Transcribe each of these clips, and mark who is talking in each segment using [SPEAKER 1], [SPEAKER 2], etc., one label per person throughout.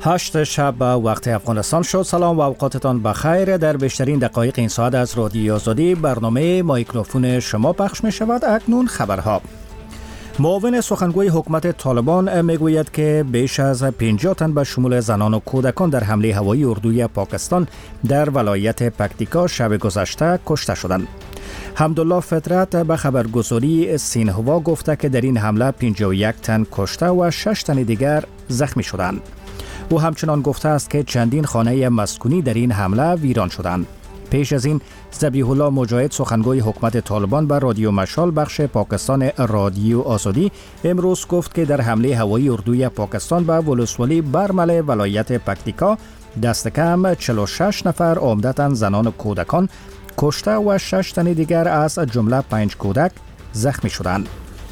[SPEAKER 1] 8 شب به وقت افغانستان شد. سلام و اوقاتتان بخیر. در بیشترین دقایق این ساعت از رادیو آزادی برنامه مایکروفون شما پخش می شود. اکنون خبرها. معاون سخنگوی حکومت طالبان میگوید که بیش از 50 تن به شمول زنان و کودکان در حمله هوایی اردوی پاکستان در ولایت پکتیکا شب گذشته کشته شدند. حمدالله فطرت به خبرگزاری سینهوا گفته که در این حمله 51 تن کشته و 6 تن دیگر زخمی شدند. او همچنان گفته است که چندین خانه مسکونی در این حمله ویران شدند. پیش از این ذبیح الله مجاهد سخنگوی حکومت طالبان به رادیو مشال بخش پاکستان رادیو آزادی امروز گفت که در حمله هوایی اردوی پاکستان به ولسوالی برمل ولایت پکتیکا دست کم 46 نفر عمدتاً زنان و کودکان کشته و 6 تن دیگر از جمله 5 کودک زخمی شدند.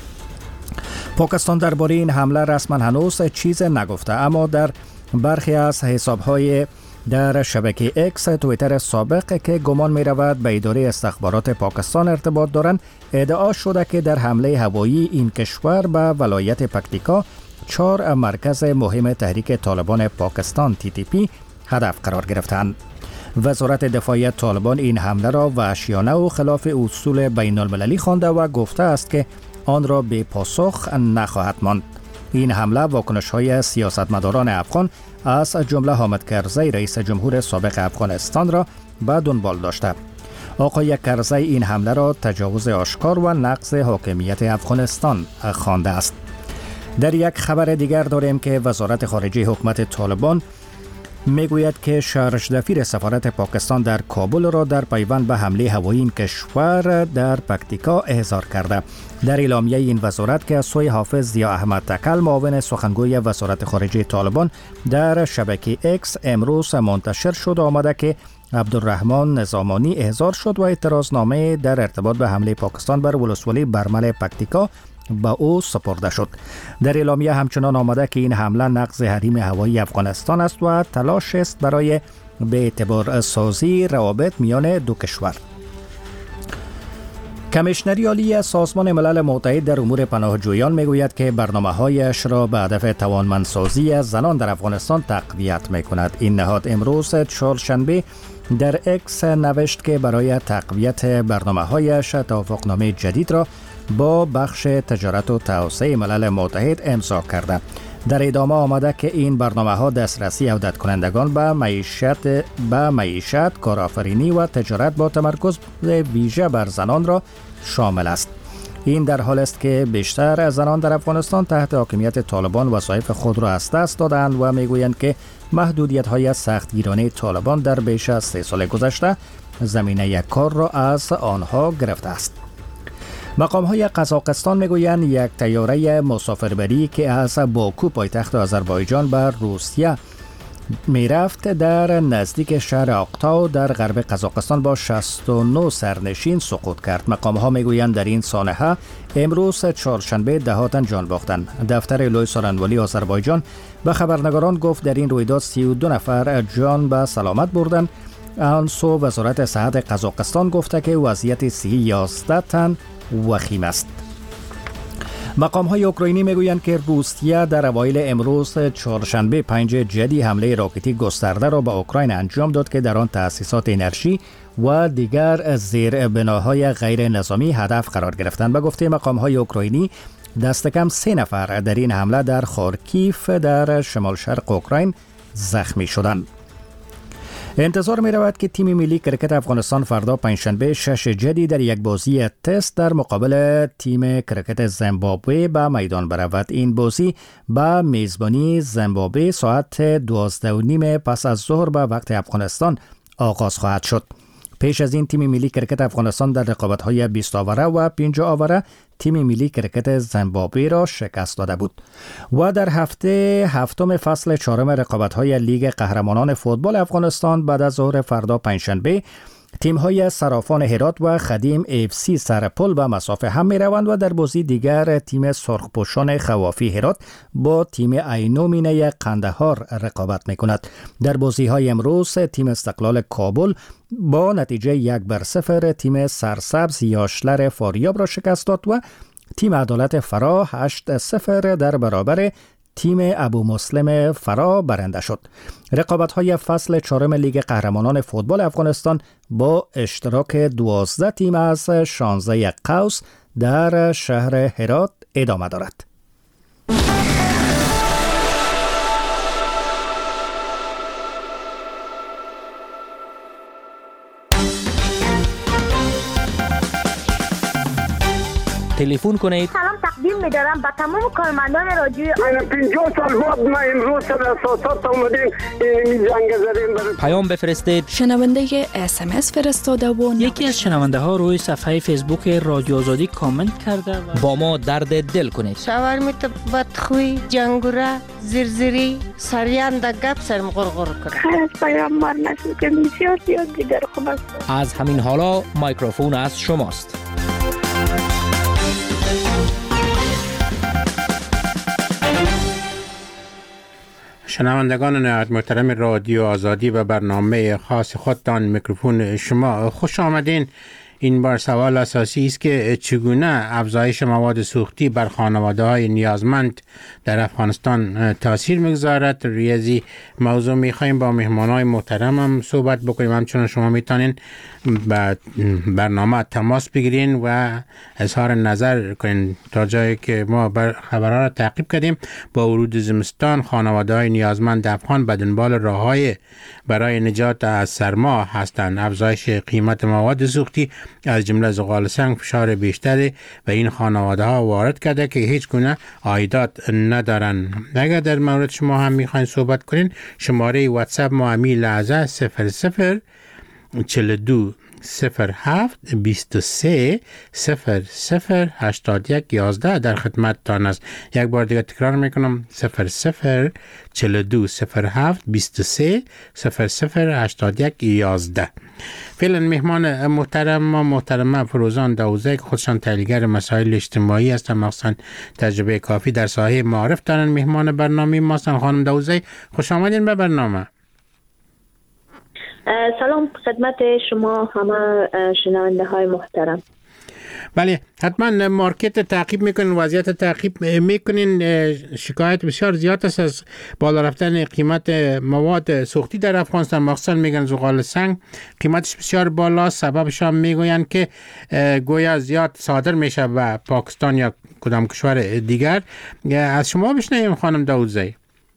[SPEAKER 1] پاکستان درباره این حمله رسما هنوز چیز نگفته، اما در برخی از حساب‌های در شبکه اکس توییتر سابق که گمان می رود به اداره استخبارات پاکستان ارتباط دارند ادعا شده که در حمله هوایی این کشور به ولایت پکتیکا 4 مرکز مهم تحریک طالبان پاکستان TTP هدف قرار گرفتند. وزارت دفاع طالبان این حمله را وحشیانه و خلاف اصول بین المللی خوانده و گفته است که آن را به پاسخ نخواهد ماند. این حمله واکنش‌های سیاستمداران افغان از جمله حامد کرزی رئیس جمهور سابق افغانستان را به دنبال داشته. آقای کرزی این حمله را تجاوز آشکار و نقض حاکمیت افغانستان خوانده است. در یک خبر دیگر داریم که وزارت خارجه حکومت طالبان میگوید که شارژ دفیر سفارت پاکستان در کابل را در پیوند به حمله هوایی این کشور در پکتیکا احضار کرده. در اعلامیه این وزارت که از سوی حافظ ضیا احمد تکل معاون سخنگوی وزارت خارجه طالبان در شبکه اکس امروز منتشر شد آمده که عبدالرحمن نظامانی احضار شد و اعتراضنامه در ارتباط به حمله پاکستان بر ولسوالی برمل پکتیکا به او سپرده شد. در اعلامیه همچنان آمده که این حمله نقض حریم هوایی افغانستان است و تلاش است برای به اعتبار سازی روابط میان دو کشور. کمیشنری عالی سازمان ملل متحد در امور پناهجویان میگوید که برنامه‌هایش را به هدف توانمندسازی زنان در افغانستان تقویت میکند. این نهاد امروز چهارشنبه در اکس نوشت که برای تقویت برنامه‌هایش توافقنامه جدید را با بخش تجارت و توسعه ملل متحد امضا کرده. در ادامه آمده که این برنامه‌ها دسترسی عودت کنندگان به معیشت، کارآفرینی و تجارت با تمرکز ویژه بر زنان را شامل است. این در حال است که بیشتر زنان در افغانستان تحت حاکمیت طالبان وظایف خود را از دست دادند و میگویند که محدودیت‌های سختگیرانه طالبان در بیش از 3 سال گذشته زمینه کار را از آنها گرفته است. مقام‌های قزاقستان میگویند یک طیاره مسافربری که از باکو پایتخت آذربایجان به روسیه میرفت در نزدیک شهر آقتاو در غرب قزاقستان با 69 سرنشین سقوط کرد. مقام‌ها میگویند در این سانحه امروز چهارشنبه دهاتن جان باختند. دفتر لوی سارنوالی آذربایجان به خبرنگاران گفت در این رویداد 32 نفر جان به سلامت بردند. آن سو وزارت صحت قزاقستان گفته که وضعیت صحی 11 تن وخیم است. مقام‌های اوکراینی میگویند که روسیه در اوایل امروز چهارشنبه 5 جدی حمله راکتی گسترده را به اوکراین انجام داد که در آن تأسیسات انرژی و دیگر زیربناهای غیر نظامی هدف قرار گرفتند. به گفته مقام‌های اوکراینی دست کم 3 نفر در این حمله در خارکیف در شمال شرق اوکراین زخمی شدند. انتظار می رود که تیم ملی کرکت افغانستان فردا پنجشنبه 6 جدی در یک بازی تست در مقابل تیم کرکت زیمبابوه به میدان برود. این بازی به میزبانی زیمبابوه ساعت 12:30 پس از ظهر به وقت افغانستان آغاز خواهد شد. پیش از این تیم ملی کرکت افغانستان در رقابت‌های 20 آوره و 50 آوره تیم ملی کرکت زیمبابوه را شکست داده بود. و در هفته هفتم فصل 4 رقابت‌های لیگ قهرمانان فوتبال افغانستان بعد از ظهر فردا پنجشنبه تیم‌های صرافان هرات و خدیم FC سرپل به مسافه هم می‌روند و در بازی دیگر تیم سرخپوشان خوافی هرات با تیم عینومینه قندهار رقابت می‌کند. در بازی‌های امروز تیم استقلال کابل با نتیجه 1-0 تیم سرسبز یاشلر فاریاب را شکست داد و تیم عدالت فرا 8-0 در برابر تیم ابو مسلم فرا برنده شد. رقابت‌های فصل 4 لیگ قهرمانان فوتبال افغانستان با اشتراک 12 تیم از 16 قوس در شهر هرات ادامه دارد.
[SPEAKER 2] تلفن کنید.
[SPEAKER 3] سلام تقدیم می‌دارم به تمام کارمندان رادیو.
[SPEAKER 4] 50 سال بعد ما امروز سر اساسات اومدیم این جنگ زدیم.
[SPEAKER 2] پیام بفرستید.
[SPEAKER 5] شنونده SMS فرستاده و
[SPEAKER 6] یکی از شنونده ها روی صفحه فیسبوک رادیو آزادی کامنت کرده و
[SPEAKER 2] با ما درد دل کنید.
[SPEAKER 7] شاورمیت بدخوی، جنگوره، زرزری، سریان دا گپ سرم غرغر کرد.
[SPEAKER 3] خیر از پیامبر نشد که بسیار دیگر خوب است.
[SPEAKER 2] از همین حالا میکروفون از شماست.
[SPEAKER 8] شنوندگان نهایت محترم رادیو آزادی و برنامه خاص خودتان میکروفون شما خوش آمدین. این بار سوال اساسی است که چگونه افزایش مواد سوختی بر خانواده‌های نیازمند در افغانستان تاثیر میگذارد. ریاضی موضوع میخوایم با مهمانای محترمم صحبت بکنیم. همچنان شما میتونین با برنامه تماس بگیرین و اظهار نظر کنین. تا جایی که ما خبرها را تعقیب کردیم، با ورود زمستان خانواده‌های نیازمند افغان به دنبال راه‌های برای نجات از سرما هستند. افزایش قیمت مواد سوختی از جمله زغال سنگ فشار بیشتری و این خانواده ها وارد کرده که هیچ گونه عایدات ندارن. اگر در مورد شما هم میخواین صحبت کنین، شماره واتساپ ما همین لحظه 00 42 07 23 00 81 11 در خدمت تان است. یک بار دیگه تکرار میکنم 00 42 07 23 00 81 11. فعلا مهمان محترمه فروزان داوزه که خودشان تحلیلگر مسائل اجتماعی هستند، مخصوصا تجربه کافی در ساحه معارف دارن، مهمان برنامه ما هستند. خانم داوزه خوش آمدین به برنامه.
[SPEAKER 3] سلام خدمت شما همه شنونده های محترم.
[SPEAKER 8] بله، حتما مارکت تعقیب میکنین، وضعیت تعقیب میکنین. شکایت بسیار زیاد است از بالا رفتن قیمت مواد سوختی در افغانستان، مخصوصا میگن زغال سنگ قیمتش بسیار بالا. سببش هم میگوین که گویا زیاد صادر میشه به پاکستان یا کدام کشور دیگر. از شما بشنویم خانم داوودزی.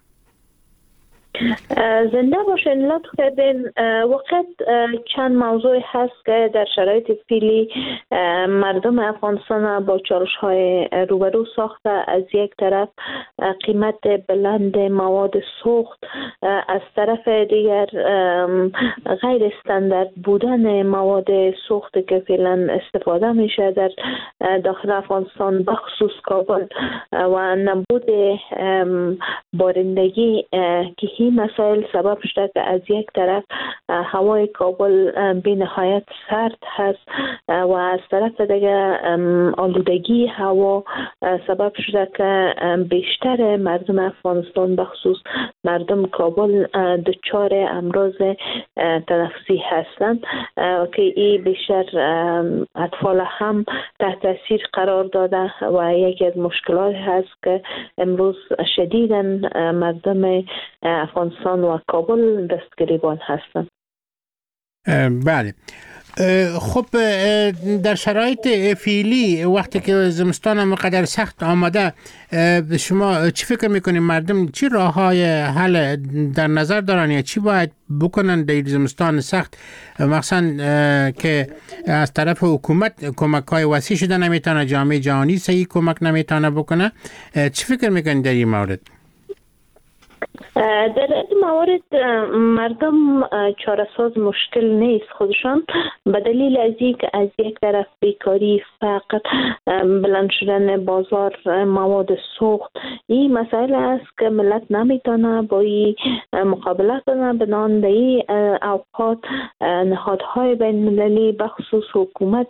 [SPEAKER 3] زنده باشین. لطف کردین. وقت چند موضوع هست که در شرایط فعلی مردم افغانستان با چالش های روبرو ساخته. از یک طرف قیمت بلند مواد سوخت، از طرف دیگر غیر استاندارد بودن مواد سوخت که فعلا استفاده میشه در داخل افغانستان بخصوص کابل و نبود بارندگی که این مسائل سبب شده که از یک طرف هوای کابل بی نهایت سرد هست و از طرف دیگر آلودگی هوا سبب شده که بیشتر مردم افغانستان بخصوص مردم کابل دچار امراض تنفسی هستند که این بیشتر اطفال هم تحت تاثیر قرار داده و یکی از مشکلات هست که امروز شدیداً مردم افغانستان و کابل دستگریبان هستند.
[SPEAKER 8] بله، خب در شرایط فعلی وقتی که زمستان هم قدر سخت آمده، شما چی فکر میکنید مردم چی راههای حل در نظر دارن یا چی باید بکنن در زمستان سخت، مخصوصا که از طرف حکومت کمک های وسیع شده نمیتونه، جامعه جهانی صحیح کمک نمیتونه بکنه؟ چی فکر میکنید در این مورد؟
[SPEAKER 3] در این موارد مردم چاره‌ساز مشکل نیست خودشان، به دلیل از اینکه از یک طرف بیکاری، فقر، بلند شدن بازار مواد سوخت، این مسئله است که ملت نمیتونه با این مقابله کنه. بنابراین در این اوقات نهادهای بین المللی بخصوص حکومت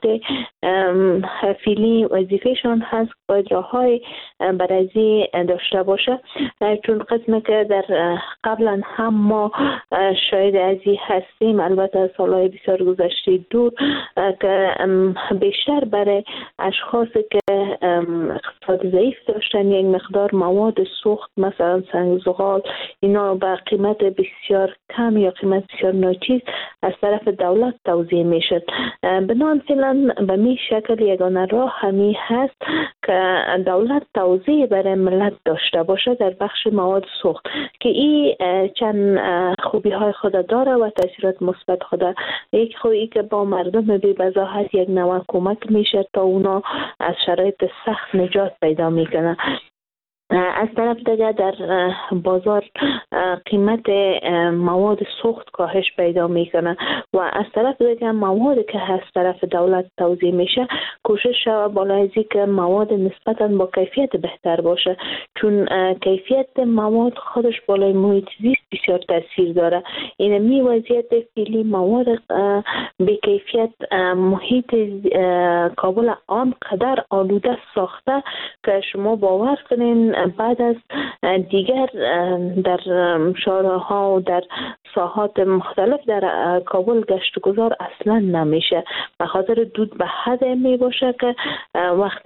[SPEAKER 3] فعلی وظیفهشان هست باید راههای برازی داشته باشه، چون قسمه که در قبلا هم ما شاید از این هستیم، البته از سالهای بسیار گذشته دور، که بیشتر برای اشخاصی که اقتصاد ضعیف داشتن، یک مقدار مواد سوخت مثلا سنگ زغال اینا با قیمت بسیار کم یا قیمت بسیار ناچیز از طرف دولت توزیع میشد. بنابراین فعلا به می شکل یگانه راه همی هست که دولت توزیع برای ملت داشته باشه در بخش مواد سوخت که این چند خوبی های خود داره و تاثیرات مثبت خود. یک خوبی که با مردم بی وضاحت یک نوع کمک میشه تا اونا از شرایط سخت نجات پیدا میکنه. از طرف دیگه در بازار قیمت مواد سوخت کاهش پیدا میکنه و از طرف دیگه مواد که از طرف دولت توزیع میشه کوشش شود بالای که مواد نسبتا با کیفیت بهتر باشه، چون کیفیت مواد خودش بالای محیط زیست بسیار تاثیر داره. این می وضعیت فعلی مواد به کیفیت محیط کابل آنقدر آلوده ساخته که شما باور کنین بعد از دیگر در شهرها و در ساحات مختلف در کابل گشت و گذار اصلا نمیشه، به خاطر دود به حد می باشه که وقت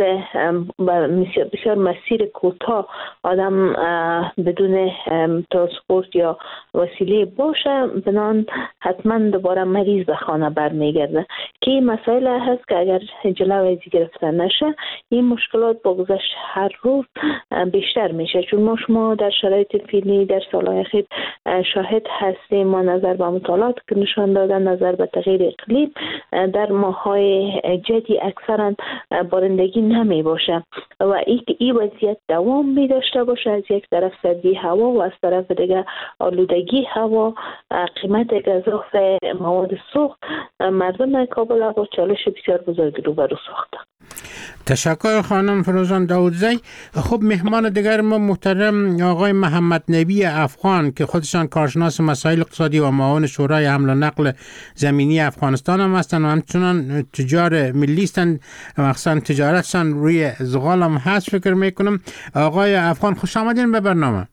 [SPEAKER 3] بسیار مسیر کوتاه آدم بدون ترانسپورت یا وسیله باشه بنان حتما دوباره مریض به خانه برمیگرده که این مسائل هست که اگر جلوی ازی گرفته نشه این مشکلات با گذشت هر روز بیشتر میشه، چون شما در شرایط فعلی در سالهای اخیر شاهد هستیم ما نظر به مطالعات که نشان دادن نظر به تغییر اقلیم در ماهای جدی اکثرا بارندگی نمی باشه و این وضعیت دوام می داشته باشه. از یک طرف سردی هوا و از طرف دیگه آلودگی هوا، قیمت گزاف مواد سوخت مردم کابل با چالش بسیار بزرگی روبرو ساخته.
[SPEAKER 8] تشکر خانم فروزان داودزی. خب مهمان دیگر ما محترم آقای محمد نبی افغان که خودشان کارشناس مسائل اقتصادی و معاون شورای حمل و نقل زمینی افغانستان هم هستند و همچنان تجار ملی هستند، مخصوصا تجارتشان روی زغال هم هست. فکر میکنم آقای افغان خوش آمدین به برنامه.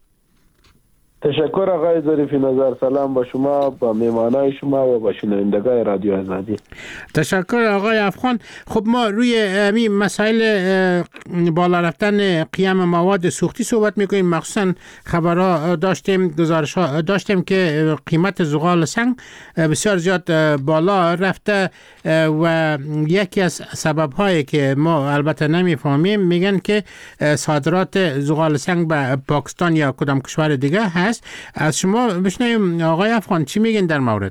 [SPEAKER 9] تشکر آقای ظریفی نظر، سلام با شما، با میمانای شما و با شنوندگان رادیو آزادی.
[SPEAKER 8] تشکر آقای افغان. خب ما روی همین مسائل بالا رفتن قیام مواد سوختی صحبت میکنیم، مخصوصا خبرها داشتیم، گزارش‌ها داشتیم که قیمت زغال سنگ بسیار زیاد بالا رفته و یکی از سبب‌هایی که ما البته نمیفهمیم میگن که صادرات زغال سنگ به پاکستان یا کدام کشور دیگه هست. از شما بشنویم آقای افغان چی میگن در مورد؟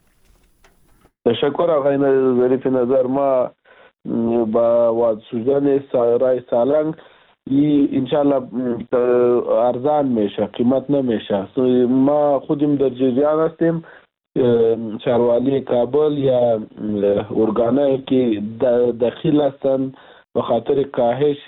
[SPEAKER 9] تشکر آقای ظریفی نظر. ما با واد سوزن رای سالنگ انشالله ارزان میشه، قیمت نمیشه. ما خودیم در جریان هستیم، شهروالی کابل یا ارگانایی که دخیل هستن به خاطر کاهش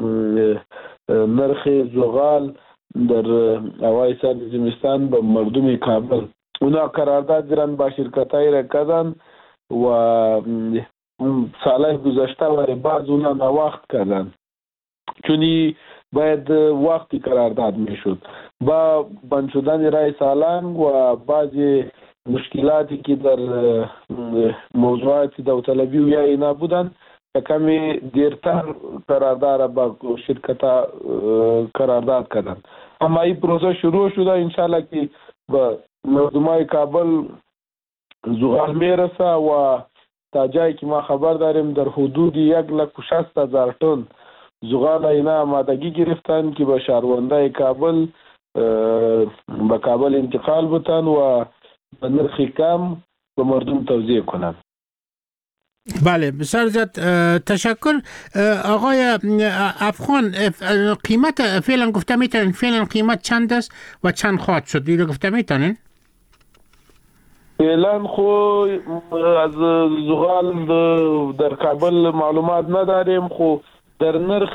[SPEAKER 9] نرخ زغال در هوای سرد زمستان به مردم کابل، اونا قرارداد گرن با شرکتای را کردن و سالهای گذشته و بعض اونا نواخت کردن، چونی باید وقتی قرارداد میشد. با بند شدن رای سالنگ و بعضی مشکلاتی که در موضوعات داوطلبی و یا اینا بودن کمی دیرتر قرارداد با شرکت قرارداد کردن. اما این پروسه شروع شده، انشالله که با مردمای کابل زغال میرسه و تا جایی که ما خبر داریم در حدود 160,000 تن زغال اینا آمادگی گرفتن که به شهروندای کابل به کابل انتقال بتن و به نرخ کم به مردم توزیع کنن.
[SPEAKER 8] بله بسیار زیاد تشکر آقای افغان. قیمت فعلا گفته میتونین فعلا قیمت چند است و چند خواهد شد؟ دیگه گفته میتونین؟
[SPEAKER 9] فعلا خو از زغال در کابل معلومات نداریم، خو در نرخ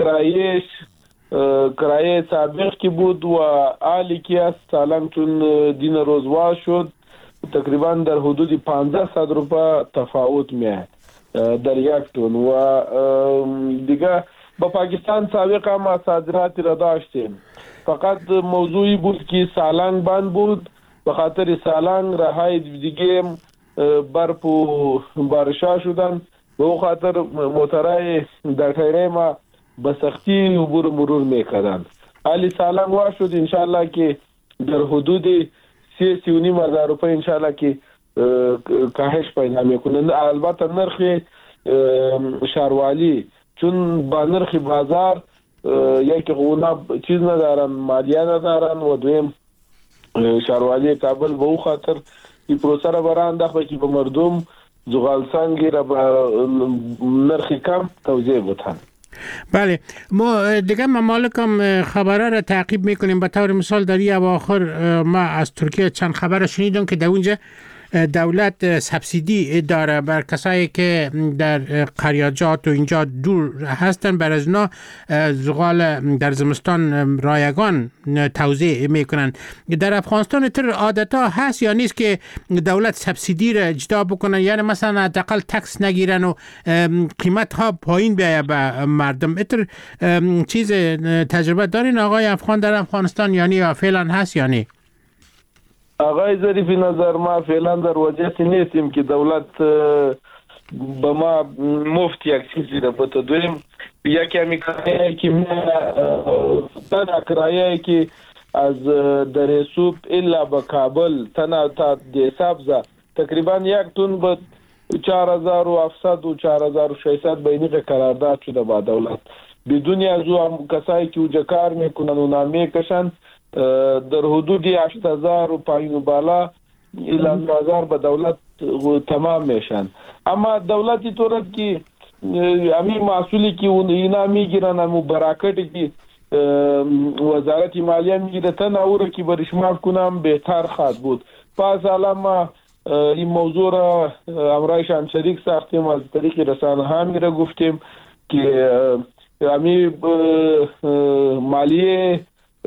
[SPEAKER 9] کرایه سابق کی بود و عالی کی است سالنگ چون دین روزوا شد تقریبا در حدود 1500 روپا تفاوت میاد در یک تن و دیگه با پاکستان سابق هم صادرات را داشتیم، فقط موضوعی بود که سالنگ بند بود، به خاطر سالنگ راهای دیگه برف و بارشا شدن به او خاطر موترهای در تیره ما به سختی عبور مرور میکردند. حالی سالنگ وا شد انشالله که در حدود 3.5 هزار روپیه انشالله که کاهش پیدا میکنند. البته نرخ شهروالی چون با نرخ بازار یکی اونا چیز ندارن، مالیه ندارن و دویم شهروالی کابل به او خاطر این پروسه را برانداخته که به مردم زغال سنگی را با نرخ کم توزیع بودن.
[SPEAKER 8] بله، ما دیگه ممالک هم خبره را تعقیب میکنیم. به طور مثال در این اواخر ما از ترکیه چند خبر شنیدم که در اونجا دولت سبسیدی داره بر کسایی که در قریاجات و اینجا دور هستن، بر از اونا زغال در زمستان رایگان توزیع میکنن. در افغانستان تر عادتا هست یا نیست که دولت سبسیدی را اجرا بکنن، یعنی مثلا حداقل تکس نگیرن و قیمت ها پایین بیایه به مردم؟ اتر چیز تجربه دارین آقای افغان در افغانستان یا فعلا هست یا نه؟
[SPEAKER 9] آقای ظریفی نظر ما فعلا در وضعیتی نیستیم که دولت به ما مفت یک چیزی را بده. دویم یکی همی کرایه که تنها کرایه که از در سوب الا به کابل تنها تا دی سبزه تقریبا 1 تن به 4700 و 4600 بینی قرارداد شده با دولت. بدون از او کسایی که اوجا کار میکنن و نامه کشن در حدود 8000 و پایین بالا الی 9000 به دولت تمام میشن. اما دولتی طورت که همین محصولی که اینا میگیرن همون براکتی که وزارت مالیه میگیره تن او که برشمار کنم بهتر خواهد بود. پس الان ما این موضوع را امرایشان شریک ساختیم، از طریق رسانه ها میره گفتیم که همین مالیه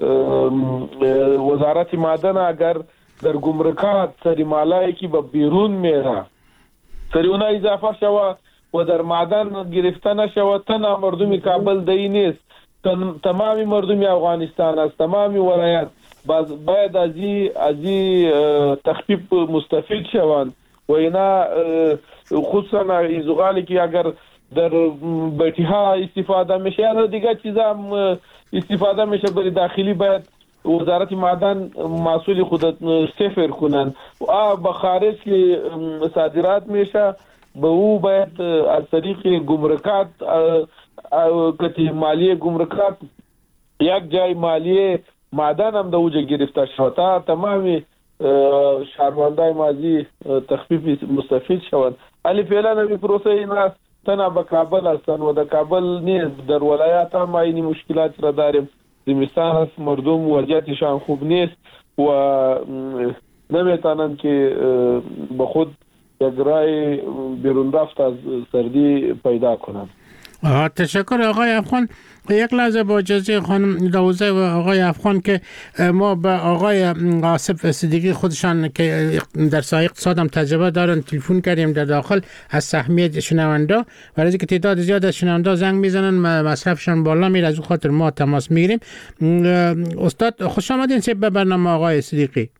[SPEAKER 9] وزارت معدن اگر در گمرکات سری مالایی که به بیرون میره سری اونا اضافه شوه و در معدن گرفته نشوه، تنها مردم کابل دی نیست، تمامی مردم افغانستان است، تمامی ولایت باید از این تخفیف مستفید شوند و اینا خصوصا این زغالی که اگر در بیتی ها استفاده میشه یا دیگه چیزا استفاده میشه برای داخلی، باید وزارت معدن مسئول خود صفر کنن و به خارج که صادرات میشه به او باید از طریق گمرکات کتی مالیه گمرکات یک جای مالیه معدن هم در اوجه گرفته شد تا تمامی شهروندای مازی تخفیف مستفید شوند. علی فعلا همی پروسه این است تنها به کابل هستن و در کابل نیست، در ولایات هم اینی مشکلات را داریم. زمستان است، مردم وضعیتشان خوب نیست و نمیتونن که به خود یک رای بیرون رفت از سردی پیدا کنن.
[SPEAKER 8] تشکر آقای افغان. یک لحظه با اجازه خانم دوزه و آقای افغان که ما به آقای آصف صدیقی خودشان که در سایه اقتصاد هم تجربه دارن تلفن کردیم در داخل از سهمیه شنونده، و از اینکه تعداد زیاد از شنونده زنگ میزنن مصرفشان بالا میره، از اون خاطر ما تماس میگیریم. استاد خوش آمدین به برنامه آقای صدیقی.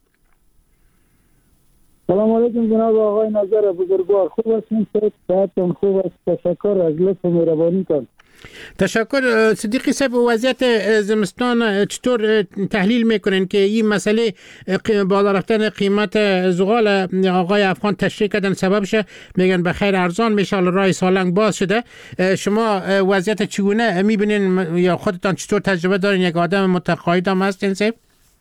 [SPEAKER 10] سلام علیکم جناب آقای نظر بزرگوار، خوب هستین؟ صحتتون خوب است؟ تشکر از لطف و مهربانی کن.
[SPEAKER 8] تشکر. صدیقی صاحب، وضعیت زمستان چطور تحلیل میکنین که این مسئله بالا رفتن قیمت زغال آقای افغان تشریح کردن سببش میگن به خیر ارزان میشه، راه سالنگ باز شده. شما وضعیت چگونه میبینین یا خودتان چطور تجربه دارین؟ یک آدم متقاعد هم هستین صاحب؟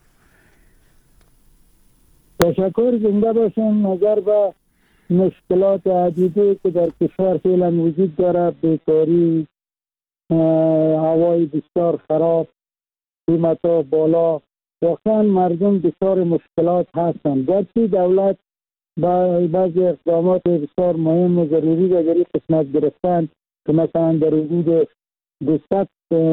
[SPEAKER 10] تشکر، زنده باشین. نظر به مشکلات عدیده که در کشور فعلا وجود داره، بیکاری، هوای بسیار خراب، قیمت ها بالا، واقعا مردم دچار مشکلات هستند. گرچه دولت با بعضی اقدامات بسیار مهم و ضروری را در این قسمت گرفتن که مثلا در حدود 200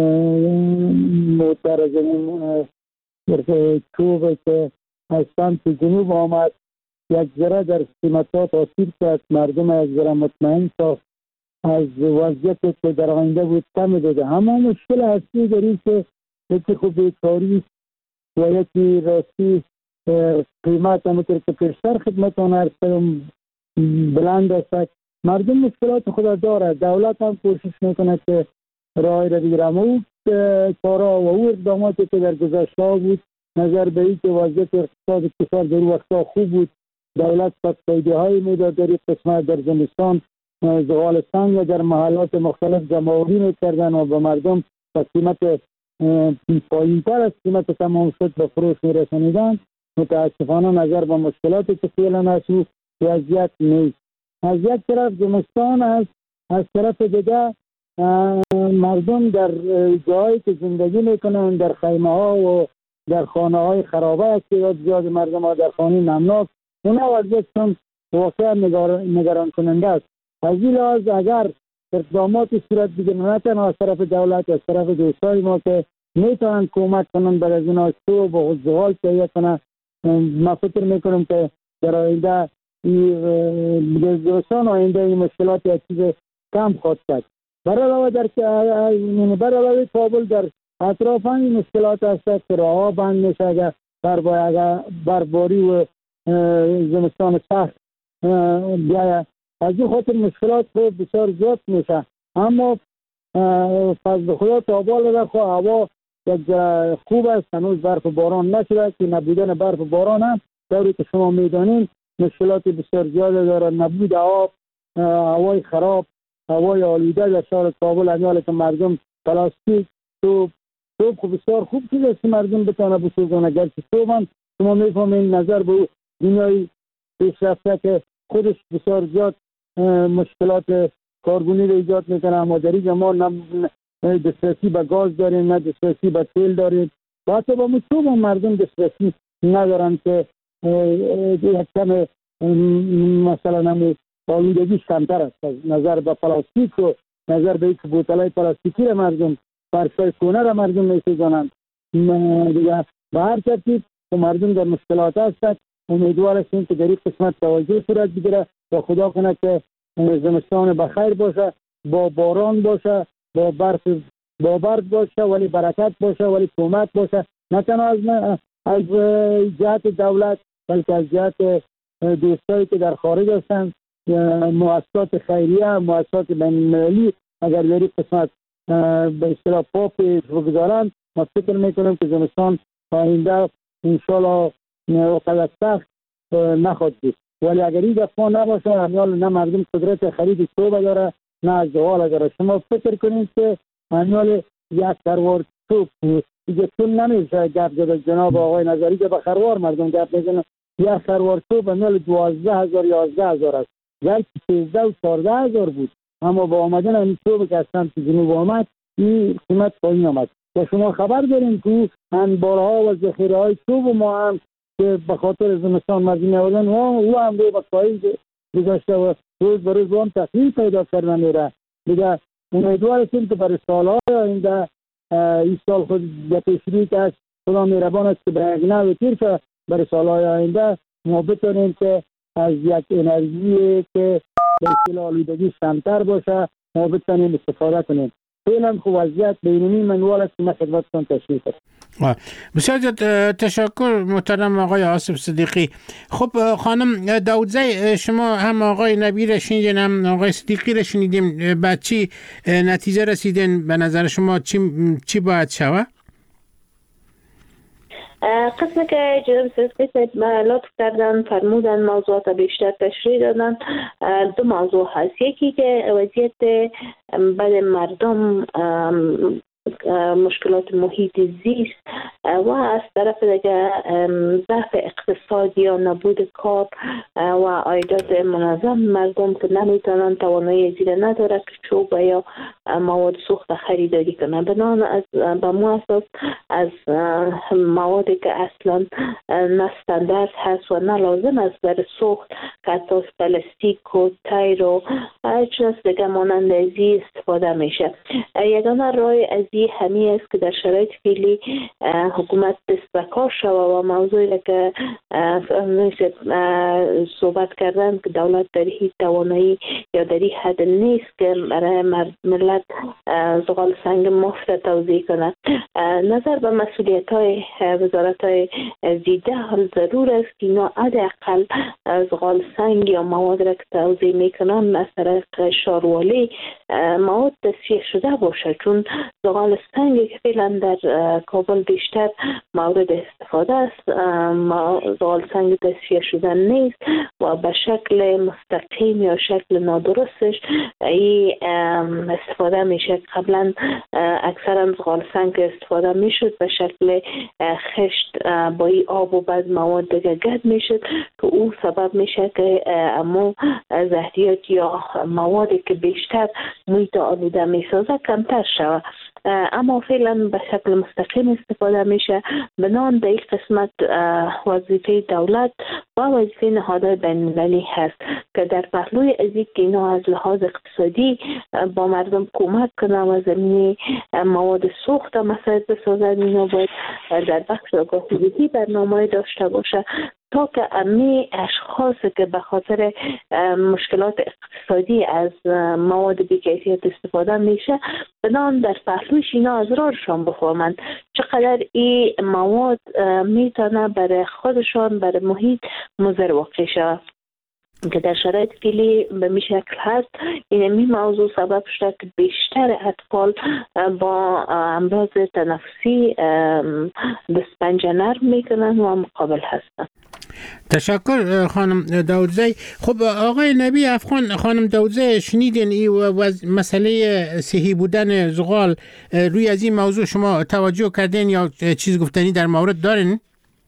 [SPEAKER 10] موتر از این چوب که از سمت جنوب آمد یک ذره در قیمت ها تاثیر کرد، مردم از ذره مطمئن ساخت، از وضعیتی که در آینده بود کم داده. اما مشکل اصلی در این که یکی خوب بیکاری و یکی راستی قیمت همونطور که پیشتر خدمتان عرض کردم بلند است مردم مشکلات خود داره. دولت هم کوشش میکنه که راه را بگیرم. او کارا و او اقداماتی که در گذشته ها بود نظر به این که وضعیت اقتصاد کشور در وقتا خوب بود، دولت سبسیدی های میداد در این قسمت. در زمستان زغال سنگ در محلات مختلف جمع‌آوری میکردن و به مردم به قیمت پایین‌تر از قیمت تمام شد به فروش میرسانیدن. متاسفانه نظر به مشکلاتی که فعلا هست وضعیت نیست. از یک طرف زمستان است، از طرف دیگر مردم در جایی که زندگی میکنن در خیمه ها و در خانه های خرابه است. زیاد مردم ها در خانه نمناک، اونا وضعیتشون واقعا نگران کننده است. از این لحاظ اگر اقداماتی صورت بگیرن، نه تنها از طرف دولت، از طرف دوستای ما که میتونن کمک کنن برای از اینا تو با زغال تهیه کنن، ما فکر میکنم که در آینده زمستان آینده این مشکلات یک چیز کم خواهد کرد. برای کابل در اطراف این مشکلات هست که راه بند میشه اگر برباری و زمستان سخت بیاید. از این خاطر مشکلات بسیار زیاد میشه. اما فضل خدا تابال رخ و هوا یک خوب است. هنوز برف باران نشده که نبودن برف باران هم طوری که شما میدانید مشکلات بسیار زیاد داره. نبود آب، هوای خراب، هوای آلوده در شهر کابل. امیاله که مردم پلاستیک توپ خوب بسیار خوب چیز است که مردم بتونه بسوزن. اگر که توپ هم شما میفهمید نظر به دنیای پیشرفته که خودش بسیار زیاد مشکلات کاربونی رو ایجاد میکنه. اما در اینجا ما نه دسترسی به گاز داریم، نه دسترسی به تیل داریم. حتی با توپ هم مردم دسترسی ندارن که یک کم مثلا آلودگیش کمتر است. نظر به پلاستیک و نظر به اینکه بوتلای پلاستیکی را مردم فرشای کونه را مردم میسوزانند دیگه. به هر ترتیب مردم در مشکلات هستند. امیدوار هستیم که در این قسمت توجه صورت بگیره و خدا کنه که زمستان بخیر باشه، با باران باشه، با برف باشه، ولی برکت باشه، ولی کمک باشه، نه تنها از جهت دولت بلکه از جهت دوستایی که در خارج هستند، مؤسسات خیریه، مؤسسات بین‌المللی اگر در این قسمت به اصطلاح پا پیش بگذارند، ما فکر میکنم که زمستان آینده انشالله وقت سخت نخواهد بود. ولی اگر این دفعه نباشه امیال نه مردم قدرت خرید توبه داره نه از زغال داره. شما فکر کنید که امیال یک خروار توپ دیگه چون نمیشه گپ زد. جناب آقای نظری که به خروار مردم گپ میزنن، یک خروار توپ امیال 12,000 11,000 است. گرچه 13 و 14,000 بود، اما با آمدن این توپ که از سمت جنوب آمد این قیمت پایین آمد. و شما خبر دارین که انبارها و ذخیره های توپ ما هم که به خاطر زمستان مردم آوردن او هم به پایین گذاشته و روز به روز هم تغییر پیدا کردن میره دیگه. امیدوار هستیم که برای سالهای آینده این سال خود پیشروی که از خدا مهربان است که به یک نوع تیر شد، برای سالهای آینده ما بتونیم که از یک انرژی که به اصطلاح آلودگی کمتر باشه ما بتونیم استفاده کنیم. فعلا خب وضعیت بینونی منوال است که من خدمتتون تشریح کنم.
[SPEAKER 8] بسیار تشکر محترم آقای آصف صدیقی. خب خانم داودزی، شما هم آقای نبی را شنیدین هم آقای صدیقی را شنیدیم، بعد چی نتیجه رسیدین؟ به نظر شما چی باید شود؟
[SPEAKER 3] قسمی که جناب صدیقی لطف کردن فرمودن موضوعات بیشتر تشریح دادن. دو موضوع هست. یکی که وضعیت بعد مردم مشکلات محیط زیست و از طرف دیگه ضعف اقتصادی یا نبود کار و عایدات منظم مردم که نمیتونن توانایی زیر نداره که چوب یا مواد سوخت خریداری کنن. بنابراین از به مو اساس از موادی که اصلا نه استاندارد هست و نه لازم است برای سوخت که حتی پلاستیک و تیر و چیز دیگه مانند استفاده میشه. یگانه راه از همین است که در شرایط فعلی حکومت دست به کار شود و موضوعی که صحبت کردن که دولت در این توانایی یا در این حد نیست که برای ملت زغال سنگ مفت توزیع کنند. نظر به مسئولیت های وزارت های زیده حال ضرور است که اینا حداقل زغال سنگ یا مواد را که توزیع میکنن از طریق شاروالی مواد تصفیه شده باشه، چون زغال سنگ که فعلا در کابل بیشتر مورد استفاده است زغال سنگ تصفیه شده نیست و به شکل مستقیم یا شکل نادرستش استفاده میشه. قبلا اکثرا زغال سنگ استفاده میشد به شکل خشت با این آب و بعد مواد دیگه گرد میشد که او سبب میشه که امو زهریات یا موادی که بیشتر محیط آلوده میسازه کمتر شود. اما فعلا به شکل مستقیم استفاده میشه. بنان در این قسمت وظیفه دولت و وظیفه نهادهای بین‌المللی هست که در پهلوی از این که اینا از لحاظ اقتصادی با مردم کمک کنه و زمینی مواد سوخت مساعد بسازد، اینا باید در بخش آگاهی برنامه داشته باشه تا که امی اشخاص که به خاطر مشکلات اقتصادی از مواد بی‌کیفیت استفاده میشه بنان در پهلوش اینا از راهشان بفهمند چقدر این مواد میتونه برای خودشان برای محیط مضر واقع شود که در شرایط فعلی به می شکل هست. این موضوع سبب شده که بیشتر اطفال با امراض تنفسی دست پنجه نرم میکنن و مقابل هستن.
[SPEAKER 8] تشکر خانم داودزی. خب آقای نبی افغان، خانم داودزی شنیدین این مسئله صحی بودن زغال، روی از این موضوع شما توجه کردین یا چیز گفتنی در مورد دارین؟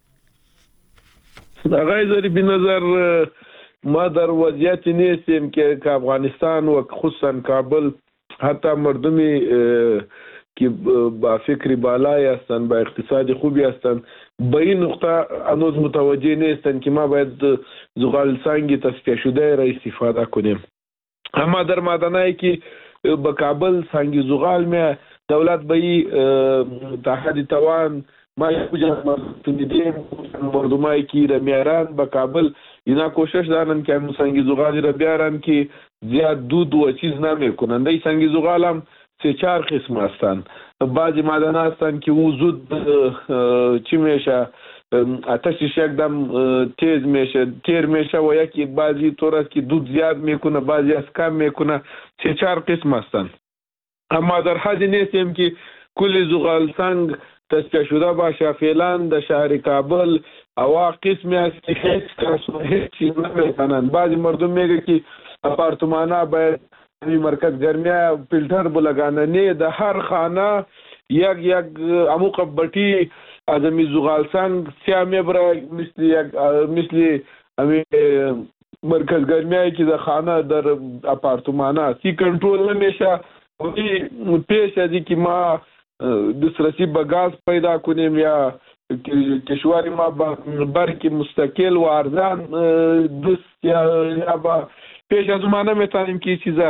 [SPEAKER 9] آقای زاری به نظر ما در وضعیتی نیستیم که افغانستان و خصوصا کابل حتی مردمی که با فکری بالایی هستند با اقتصادی خوبی هستند به این نقطه هنوز متوجه نیستند که ما باید زغال سنگ تصفیه شده را استفاده کنیم. اما در معدنایی که به کابل سنگ زغال می دولت به این تا حد توان ما یه مردمایی که را میارن به کابل اینا کوشش دارن که سنگ زغال را بیارن که زیاد دود و چیز نمیکنن. دی سنگ زغال هم 3-4 قسم هستن. بعضی معدن هستن که او زود چی میشه آتشش یکدم تیز میشه تیر میشه و یکی بعضی طور است که دود زیاد میکنه بعضی از کم میکنه. 3-4 قسم هستن. اما در حد نیستیم که کل زغال سنگ تصفیه شده باشه. فعلا در شهر کابل اوا قسمی هست که هیچ کس و هیچ چیز نمیکنن. بعضی مردم میگه که اپارتمانا باید مرکز گرمی فیلتر بلگانه نه، در هر خانه یک اموق بطی از امی زغال سنگ سیاه میبره مثل امی مرکز گرمی که در خانه در اپارتمانا سی کنترول نمیشه. پیش ازی که ما دسترسی به گاز پیدا کنیم یا کشوری ما برق مستقل و ارزان دست یا با پیش از ما نمیتونیم که چیزا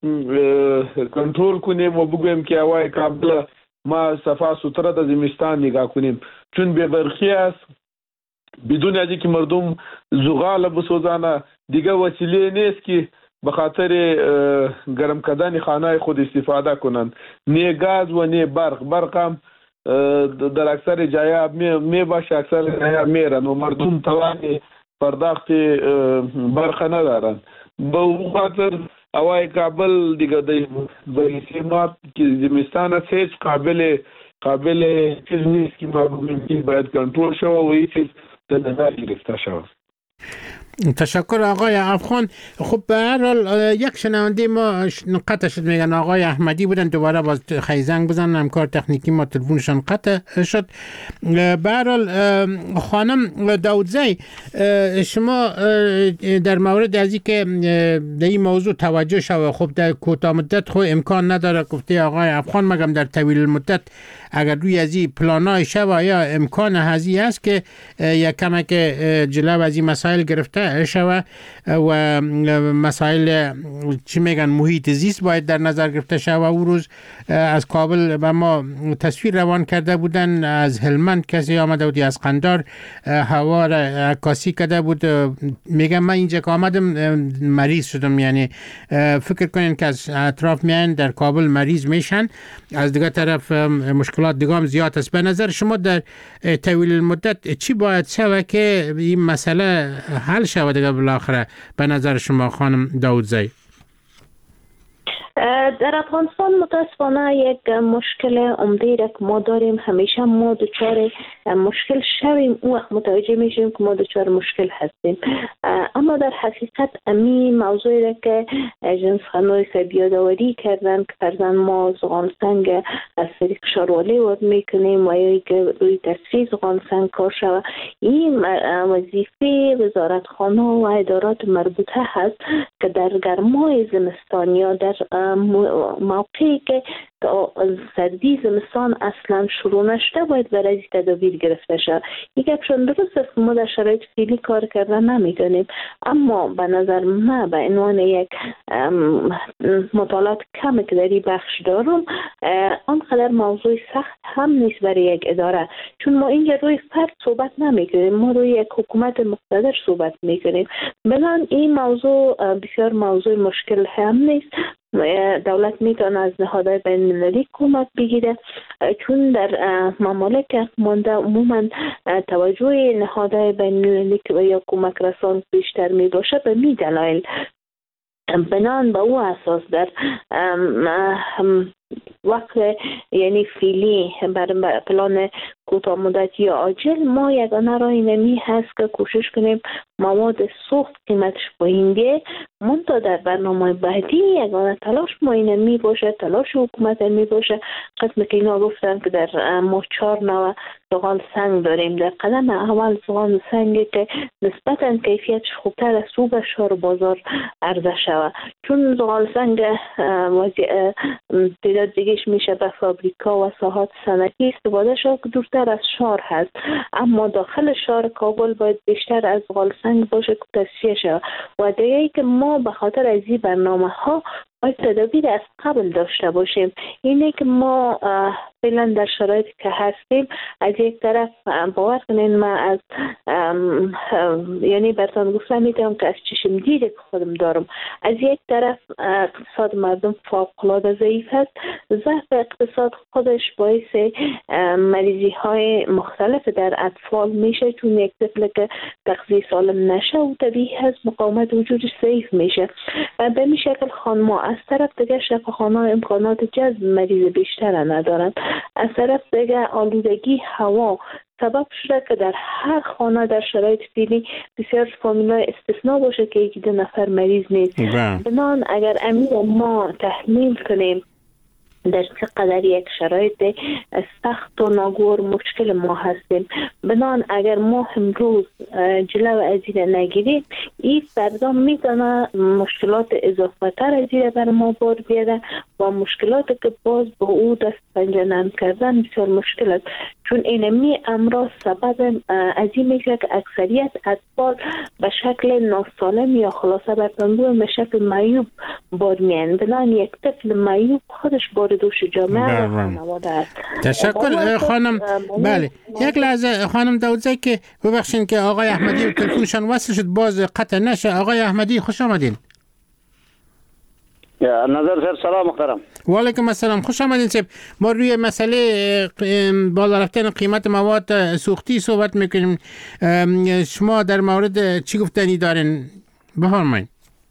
[SPEAKER 9] کنترل کنیم و بگویم که هوای کابل ما صفا سوتره در زمستان نگاه کنیم، چون به برخی است بدون ازی که مردم زغال بسوزانه دیگه وسیله نیست که به خاطر گرم کردن خانه خود استفاده کنند. نه گاز و نه برق هم در اکثر جایا می باشه، اکثر جایا میرن و مردم توان پرداخت برق ندارن. به اون خاطر هوای کابل دیگه در سیمات که زمستان است هیچ قابل چیز نیست که ما بگویم که باید کنترل شود و این چیز در نظر گرفته شود.
[SPEAKER 8] تشکر آقای افغان. خب به هر حال یک شنونده ما قطع شد، میگن آقای احمدی بودن، دوباره باز خیزنگ بزنن، همکار تکنیکی ما تلفنشان قطع شد. به هر حال خانم داودزی شما در مورد از اینکه در این موضوع توجه شود، خب در کوتاه مدت خب امکان نداره، گفته آقای افغان، مگم در طویل المدت اگر روی از این پلانای شود یا امکان هزی است که یک کمک جلو از این مسائل گرفته گرفته شود و مسائل چی میگن محیط زیست باید در نظر گرفته شود. او روز از کابل به ما تصویر روان کرده بودن، از هلمند کسی آمده بودی، از قندار هوا را عکاسی کرده بود. میگم من اینجا که آمدم مریض شدم، یعنی فکر کنین که از اطراف میان در کابل مریض میشن، از دیگه طرف مشکلات دیگه هم زیاد است. به نظر شما در طویل المدت چی باید شود که این مسئله حل شود دیگه بالاخره به نظر شما خانم داودزی؟
[SPEAKER 3] در افغانستان متاسفانه یک مشکل عمده را که ما داریم، همیشه ما دچار مشکل شویم اون وقت متوجه میشیم که ما دچار مشکل هستیم. اما در حقیقت این موضوعی را که جنس خانوی یادآوری کردن که فرزن ما زغال سنگ از طریق شاروالی وارد میکنیم و یا که روی تصفیه زغال سنگ کار شود، این وظیفه وزارتخانه و ادارات مربوطه هست که در گرمای زمستان یا در موقعی که سردی زمستان اصلا شروع نشده باید برای تدابیر گرفته شد. یک اپشن درست است که ما در شرایط فعلی کار کردن نمیدونیم، اما به نظر من به عنوان یک مطالعات کمی که در این بخش دارم، آنقدر موضوع سخت هم نیست برای یک اداره، چون ما اینجا روی فرد صحبت نمیکنیم، ما روی یک حکومت مقتدر صحبت میکنیم. بنابراین این موضوع بسیار موضوع مشکل هم نیست. دولت میتونه از نهادهای بین المللی کمک بگیره، چون در ممالک مانده عموما توجه نهادهای بین المللی یا کمک رسان بیشتر می باشه به می دلایل. بنان به او اساس در وقت یعنی فعلی بر پلان کوتاه مدت یا عاجل ما یگانه راه اینمی هست که کوشش کنیم مواد سوخت قیمتش پایین بیه. منتها در برنامه بعدی یگانه تلاش ما اینمی باشه، تلاش حکومت می باشه. قسم که اینا گفتن که در ما 4 نوع زغال سنگ داریم. در قدم اول زغال سنگی که نسبتا کیفیتش خوبتر از او به شار بازار عرضه شود، چون زغال سنگ تعداد دیگهش میشه به فابریکا و ساحات صنعتی استفاده شد که دورتر از شهر هست، اما داخل شهر کابل باید بیشتر از زغال سنگ باشه که تصفیه شود. و دیگه ای که ما به خاطر از این برنامه ها باید تدابیر از قبل داشته باشیم. اینه که ما فعلا در شرایطی که هستیم، از یک طرف باور کنین من از یعنی براتون گفتم میتونم که از چشم دیده که خودم دارم، از یک طرف اقتصاد مردم فوق‌العاده ضعیف هست. ضعف اقتصاد خودش باعث مریضی های مختلف در اطفال میشه، چون یک طفل که تغذیه سالم نشه و طبیعی هست مقاومت وجودش ضعیف میشه. به این شکل خانما از طرف دیگه شفاخانه امکانات جذب مریض بیشتر ندارند، از طرف دیگه آلودگی هوا سبب شده که در هر خانه در شرایط فعلی بسیار فامیل‌های استثناء باشه که 1-2 نفر مریض نیست. بنان اگر امیر ما تحلیل کنیم در چقدر یک شرایط سخت و ناگوار مشکل ما هستیم، بنان اگر ما امروز جلو از این نگیریم، این فردا میتونه مشکلات اضافه تر از این بر ما بار بیاره و مشکلات که باز با او دست پنجه نرم کردن بسیار مشکل است، چون اینمی امراض سبب از این میشه که اکثریت اطفال به شکل ناسالم یا خلاصه برطانبو به شکل معیوب بار میان. بنان یک طفل معیوب خودش بار دوش جامعه و خانواده است.
[SPEAKER 8] تشکر خانم. بله یک لحظه خانم داودزی که ببخشید که آقای احمدی تلفنشان وصل شد باز قطع نشه. آقای احمدی خوش آمدین.
[SPEAKER 11] نظر سر سلام محترم.
[SPEAKER 8] و علیکم السلام، خوش آمدین صاحب. ما روی مسئله بالا رفتن قیمت مواد سوختی صحبت میکنیم. شما در مورد چی گفتنی دارین؟ بفرمایید.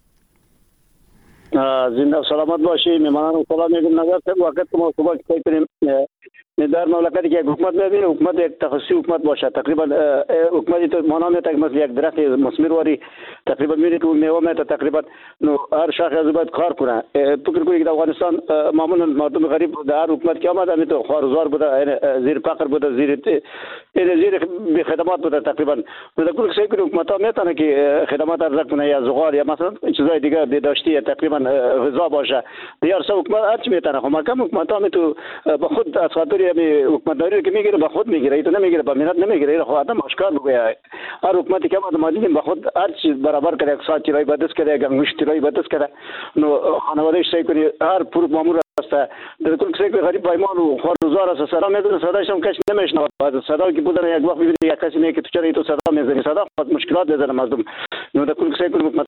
[SPEAKER 11] زنده و سلامت باشی. میمانان سلام میگم. نظر سر وقت که ما صحبت کنیم در مملکتی که حکومت میبینه، حکومت یک تخصصی حکومت باشه. تقریبا حکومتی تو مانا میتونه مثل یک درخت مثمرواری تقریبا میره که میوه میته تقریبا هر شاخه از باید کار کنه. فکر کنید که افغانستان معمولا مردم غریب در حکومت که آمده میتونه خوارزار بوده، زیر فقر بوده، زیر بی خدمات بوده تقریبا. در کل سعی کنه حکومت ها میتونه که خدمات ارزش کنه یا زغال یا مثلا چیزای دیگه بهداشتی تقریبا غذا باشه. دیار سه حکومت هر چی میتونه. خب کم حکومت ها میتونه به خود از خاطر حکومتداری که میگیره به خود میگیره، ایتو نمیگیره به ملت نمیگیره. خب آدم آشکار بگه هر حکومتی که ما دیدیم به خود هر چیز برابر کرده، اقتصاد چرایی به دست کرده، گنگوشت چرایی به دست کرده، نو خانواده‌اش سعی کنه هر پور مامور است در کل کسی که غریب پایمان و خوارزار است صدا میزنه، صداش هم کسی نمیشنوه. صدا که بودن یک وقت میبینی یک کسی میگه که تو چرا تو صدا میزنی، صدا خود مشکلات میزنه مردم. نو در کل کسی که حکومت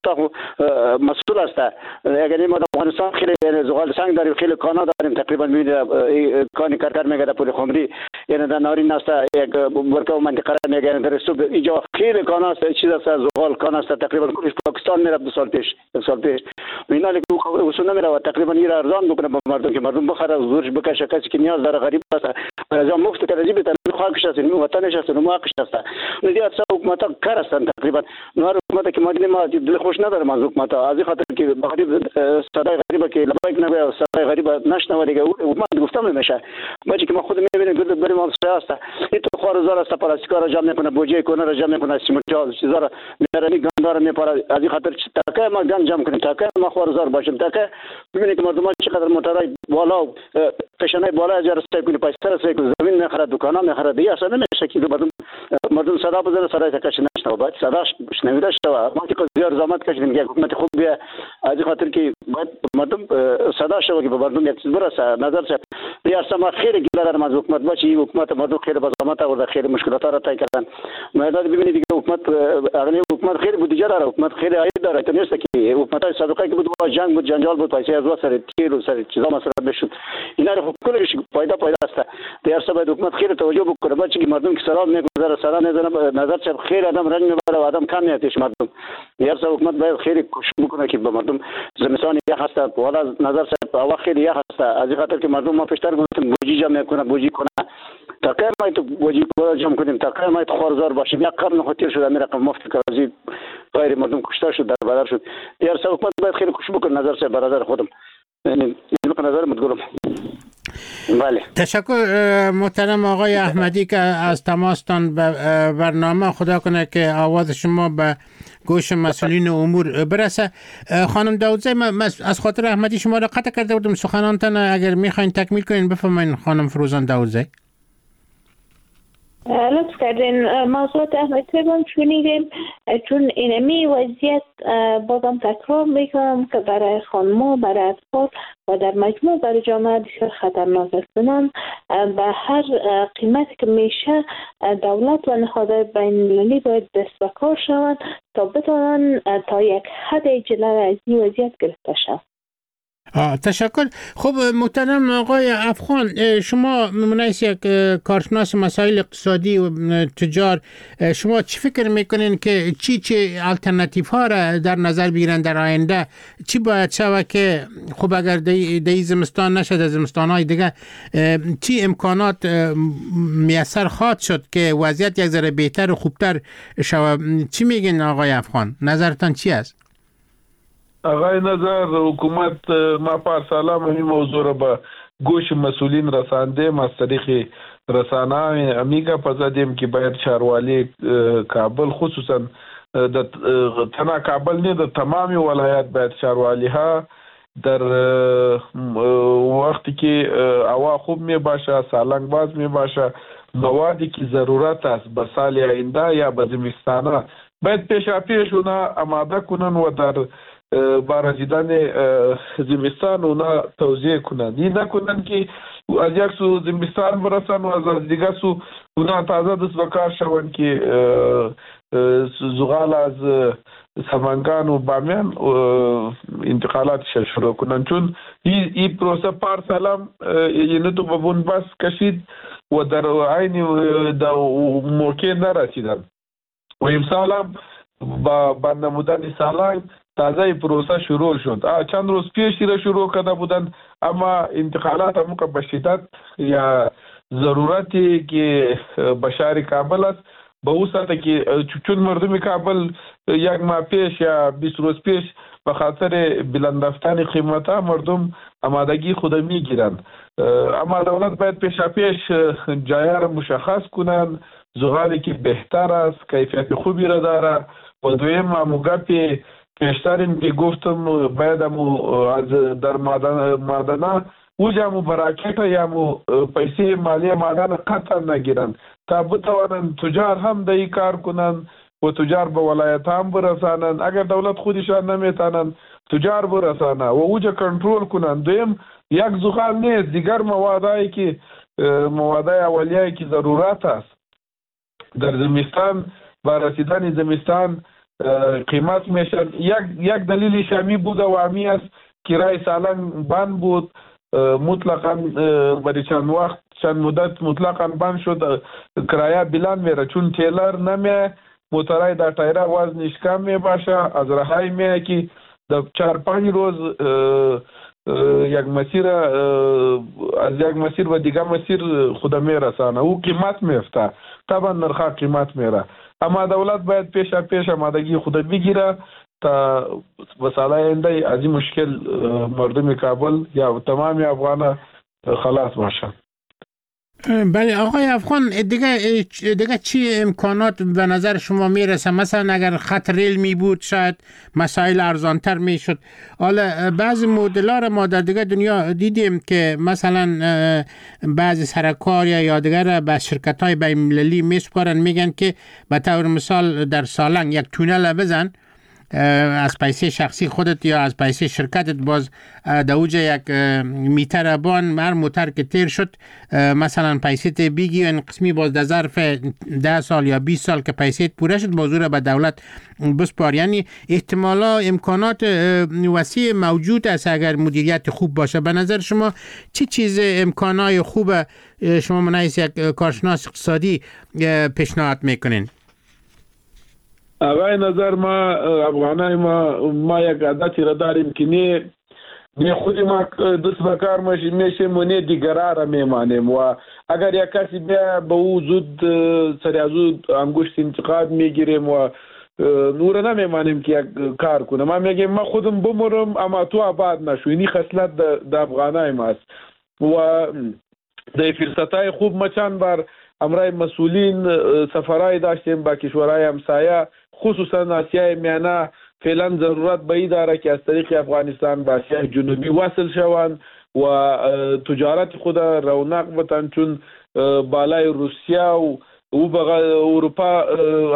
[SPEAKER 11] مسئول است. اگر ما در افغانستان خیلی زغال سنگ داریم، خیلی کانا داریم، تقریبا میبینید کانی کار میگه در پول خمری، یعنی در نارین است یک ورکا منطقه میگه در سوب اینجا خیلی کانا است، چیز است زغال کانا است. تقریبا کلش پاکستان میره 2 سال پیش، 1 سال پیش اینا که اصول نمیره و تقریبا این ارزان بکنه به مردم که مردم بخره زورش بکشه. کسی که نیاز داره غریب است برای مفت کرده به تنظیم خاکش است، نو وطنش است، نو حقش است. ندیات حکومت کار است تقریبا. نو حکومت که ما دیدیم ما دل خوش ندارم از حکومت، از این خاطر که غریب صدای غریب که لبیک نبه صدای غریب نشنوه دیگه حکومت گفتم نمیشه. باجی که ما خود میبینیم که بریم است این تو خوارزار است، پلاستیکا را جمع میکنه، بوجه کنه را جمع میکنه، سیمنت چیزا را میرانی گندار میپره. از این خاطر تاکه ما گند جمع کنیم، تاکه ما خوارزار باشیم، تاکه ببینید که مردم چقدر مترای بالا فشنای بالا از راسته کنه، پیسه راسته کنه، زمین میخره، دکانا میخره، دیگه اصلا نمیشه که مردم صدا بزنه، صدای تکش نشنوه. باید صداش شنویده شوه. ما که زیاد زحمت کشیدیم که حکومت خوب بیه، از این خاطر که باید مردم صدا شوه که به مردم یک چیز برسه. نظر شد دیگه اصلا ما خیلی گله دارم از حکومت. باشه این حکومت مردم خیلی با زحمت آورده، خیلی مشکلات را طی کردن. مردم ببینید دیگه حکومت اغنی حکومت خیلی بودجه داره، حکومت خیلی عاید داره. تو نیست که حکومت‌های سابقه که بود جنگ بود، جنجال بود، پیسه از سر تیر و سر چیزا مصرف بشد. اینا رو کلش پیدا است. در سبب حکومت خیلی توجه بکنه. باشه که مردم که سراب میگذاره، صدا میزنه، نظر چه خیلی آدم رنج میبره و آدم کم میاتش مردم. در سبب حکومت باید خیلی کوشش بکنه که به مردم زمستان یک هست والا نظر چه هوا خیلی یک هست. از این خاطر که مردم ما پیشتر گفتیم بوجی جمع میکنه، بوجی کنه. تاکه ما تو بوجی جمع کنیم، تاکه ما تو خوارزار باشیم. یک قرن خاطر شد امیر رقم مفت کازی غیر مردم کشته شد، در بدر شد. در سبب حکومت باید خیلی کوشش بکنه. نظر چه برادر خودم یعنی نظر متگرم. بله
[SPEAKER 8] تشکر محترم آقای احمدی که از تماستان به برنامه. خدا کنه که آواز شما به گوش مسئولین امور برسه. خانم داودزی، من از خاطر احمدی شما را قطع کرده بودم سخنانتان، اگر میخواین تکمیل کنین بفرمایین خانم فروزان داودزی.
[SPEAKER 3] لطف کردین. موضوعات احمدی رو شنیدیم، چون اینمی وضعیت بازم تکرار میکنم که برای خانم‌ها، برای اطفال و در مجموع برای جامعه بسیار خطرناک است. به هر قیمتی که میشه دولت و نهادهای بین‌المللی باید دست به کار شوند تا بتوانند تا یک حد جلوی از این وضعیت گرفته شود.
[SPEAKER 8] تشکر. خب محترم آقای افغان، شما نمونه‌اید یک کارشناس مسائل اقتصادی و تجار، شما چی فکر میکنین که چی الٹرناتیو ها را در نظر بگیرن در آینده؟ چی باید شود که خب اگر دی زمستان نشد، زمستان های دیگه چی امکانات میسر خواهد شد که وضعیت یک ذره بهتر و خوبتر شود؟ چی میگین آقای افغان؟ نظرتان چی است؟
[SPEAKER 9] آقای نظر حکومت ما پارسالم این موضوع را به گوش مسئولین رساندیم، از طریق رسانه امیگا پزدیم که باید شهروالی کابل خصوصا تنها کابل نه در تمامی ولایات باید شهروالی ها در وقتی که هوا خوب می باشه، سالنگ باز می باشه، موادی که ضرورت است به سال آینده یا به زمستانه باید پیش اونا آماده کنن و در برازیدن زمستان اونا توزیع کنند. این نکنند که از یک سو زمستان برسن و از دیگه سو اونا تازه دست بکار شوند که زغال از سمنگان و بامیان انتقالات شروع کنند. چون این پروسه پارسالم یعنی تو ببون بس کشید و در عین موقع نرسیدن و امسالم با نمودن سالنگ تازه پروسه شروع شد. چند روز پیش را شروع کرده بودند، اما انتقالات هم که به شدت یا ضرورتی که به شهر کابل است به او سطح که چون مردم کابل یک ماه پیش یا 20 روز پیش به خاطر بلند رفتن قیمت ها مردم آمادگی خود میگیرند. اما دولت باید پیش جایه را مشخص کنند، زغالی که بهتر است، کیفیت خوبی را داره و دویم موقعی پیشتر این که گفتم باید از در معدنه او جامو براکت یامو پیسې مالی مادان قطعا نگیرن تا بتوانن تجار هم دایی کار کنن و تجار به ولایت هم برسانن. اگر دولت خودشان نمیتانن تجار برسانه و اوجا کنترل کنن. دویم یک زغال نیست، دیگر موادایی که موادای اولیه‌ای که ضرورت است در زمستان با رسیدن زمستان قیمت میشن. یک دلیل شامی بود و عمی است که کرای سالنگ بند بود مطلقاً برای چند مدت مطلقاً بند شد. کرایه بلند میره چون تیلر نمیه، موترای در تایره وزنش کم می باشه، از رهایی میه که در 4-5 روز یک مسیر از یک مسیر و دیگه مسیر خود میرسانه. او قیمت میفته، طبعا نرخ قیمت میره. اما دولت باید پیش آمادگی خود بگیره تا به سال آینده از این مشکل مردم کابل یا تمام افغان خلاص باشن.
[SPEAKER 8] بله آقای افغان، دیگه چی امکانات به نظر شما میرسه؟ مثلا اگر خط ریل می بود شاید مسائل ارزانتر میشد. حالا بعضی مدل‌ها را ما در دیگه دنیا دیدیم که مثلا بعضی سرکار یا دیگر به شرکت‌های بین‌المللی میسپارن، میگن که به طور مثال در سالنگ یک تونل بزن از پیسه شخصی خودت یا از پیسه شرکتت، باز دوجه یک میتر بان هر موتر که تیر شد مثلا پیسه ت بیگی و این قسمی باز در ظرف 10 سال یا 20 سال که پیسه پوره شد باز رو به دولت بسپار. یعنی احتمالا امکانات وسیع موجود است اگر مدیریت خوب باشه. به نظر شما چی چیز امکانات خوب شما من از یک کارشناس اقتصادی پیشنهاد میکنین؟
[SPEAKER 9] آقای نظر ما افغانای ما یک عادتی را داریم که نه خود ما دست بکار میشیم و نه دیگرها را میمانیم و اگر یک کسی بیا به او زود سریع زود انگشت انتقاد میگیریم و نور نمیمانیم که یک کار کنم. ما میگیم ما خودم بمرم اما تو آباد نشو. اینی خصلت در افغانای ماست و در فرصتهای خوب ما چند بار امرای مسئولین سفرهای داشتیم با کشورهای همسایه خصوصا آسیای میانه. فعلا ضرورت به این داره که از طریق افغانستان به آسیای جنوبی وصل شوند و تجارت خود رونق بتن، چون بالای روسیه و اروپا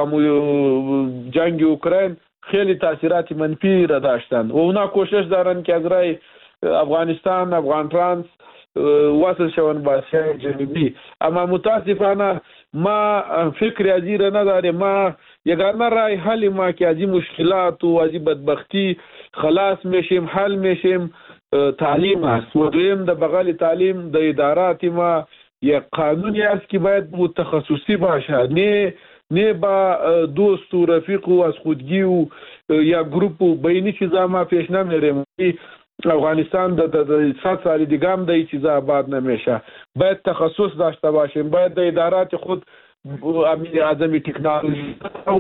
[SPEAKER 9] جنگ اوکراین خیلی تاثیرات منفی را داشتن و اونا کوشش دارن که از رای افغانستان افغان ترانس وصل شوند به آسیای جنوبی. اما متاسفانه ما فکر از این را نداریم. ما یگانه رای حل ما که از این مشکلات و از این بدبختی خلاص میشیم حل میشیم تعلیم است. و دویم در بغل تعلیم در ادارات ما یک قانونی است که باید تخصصی باشه، نه با دوست و رفیق و از خودگی و یا گروپ و بینی چیزا ما پیش نمیریم. افغانستان در 100 سال دیگه هم در این چیزا آباد نمیشه. باید تخصص داشته باشیم، باید در ادارات خود امین اعظمی تکنولوژی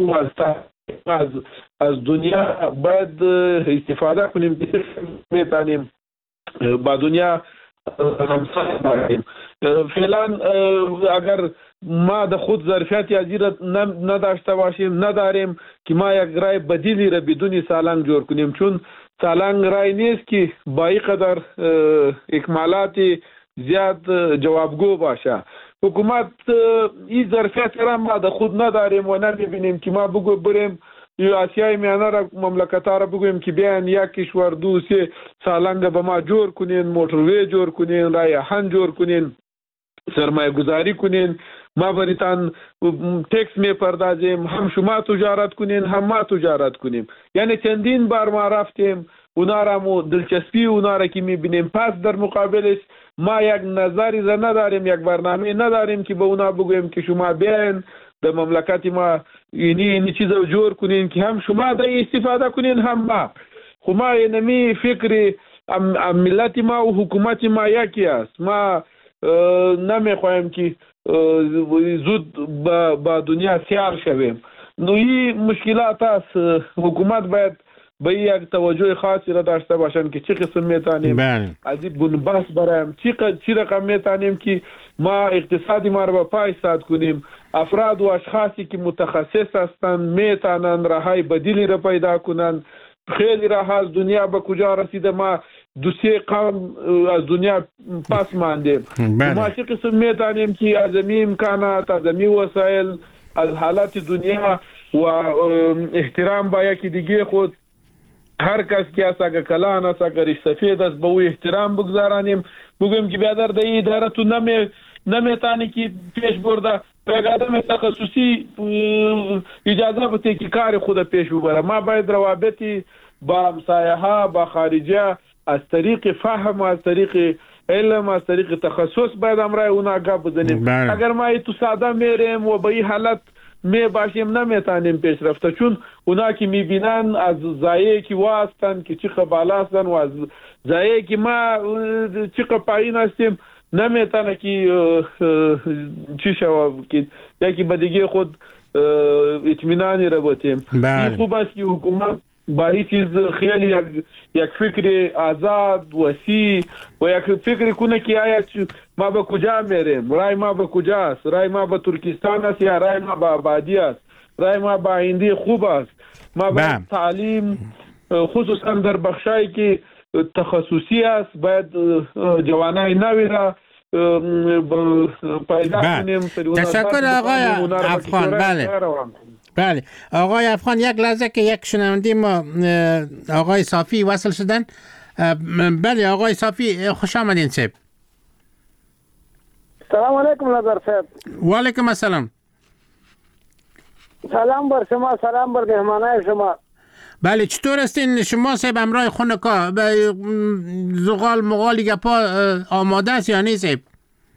[SPEAKER 9] از دنیا باید استفاده کنیم که میتونیم با دنیا همسایه باشیم. فعلا اگر ما در خود ظرفیت ازی را نداشته باشیم نداریم که ما یک رای بدیلی را بدون سالنگ جور کنیم، چون سالنگ رای نیست که با این قدر اکمالات زیاد جوابگو باشه. حکومت این ظرفیت را ما در خود نداریم و نمیبینیم که ما بگو بریم یا آسیای میانه را مملکت‌ها را بگویم که بیان یک کشور 2-3 سالنگ به ما جور کنین، موتروی جور کنین، رای آهن جور کنین، سرمایه گذاری کنین، ما بریتان تکس میپردازیم، هم شما تجارت کنین هم ما تجارت کنیم. یعنی چندین بار ما رفتیم اونا را دلچسپی اونا را که میبینیم، پس در مقابلش ما یک نظری را نداریم، یک برنامه نداریم که به اونا بگویم که شما بیاین در مملکت ما اینی چیز رو جور کنین که هم شما در استفاده کنین هم ما. خب ما اینمی فکر ملت ما و حکومت ما یکی است. ما نمیخوایم که زود با دنیا سیار شویم. نوعی مشکلات است. حکومت باید به یک توجه خاصی را داشته باشن که چه قسم میتونیم از این بنبست برایم، چی رقم میتونیم که ما اقتصادی ما را به پای ساد کنیم. افراد و اشخاصی که متخصص هستند میتونن راههای بدیلی را پیدا کنن خیلی راه از دنیا به کجا رسیده، ما 2-3 قرن از دنیا پس ماندیم. ما چه قسم میتونیم که از این امکانات، از این وسایل، از حالات دنیا و احترام با یکی دیگه خود، هر کس که است اگر کلان است اگر ریش سفید است به او احترام بگذارانیم. بگویم که بیادر در این اداره تو نمیتانی که پیش برده به آدم تخصصی اجازه بده که کار خود پیش ببره. ما باید روابطی با همسایه ها، با خارجه از طریق فهم، از طریق علم، از طریق تخصص باید امرای اونا گپ بزنیم. اگر ما تو ساده میریم و به این حالت می باشیم نمیتونیم پیش رفته، چون اونا که میبینن از زایه که واسطن که چقدر بالا هستن و از زایه که ما چقدر پایین هستیم نمیتونه که چی شود که یکی به دیگه خود اطمینانی را بتیم. این خوب است که حکومت با این چیز خیلی یک فکر آزاد وسیع و یک فکر کنه که آیا ما به کجا میریم، رای ما به کجا است، رای ما به ترکستان است یا رای ما به آبادی است، رای ما به آینده خوب است. ما به تعلیم خصوصا در بخشایی که تخصصی است باید جوانای نوی را پیدا کنیم.
[SPEAKER 8] تشکر آقای افغان. بله آقای افغان، یک لحظه که یک شنونده ما آقای صافی وصل شدن. بله آقای صافی خوش آمدین صاحب.
[SPEAKER 10] سلام علیکم نظر صاحب.
[SPEAKER 8] و علیکم السلام.
[SPEAKER 10] سلام بر شما، سلام بر مهمانای شما.
[SPEAKER 8] بله چطور هستین شما صاحب؟ امرای خونکا زغال مغالی گپا آماده است یا نیست صاحب؟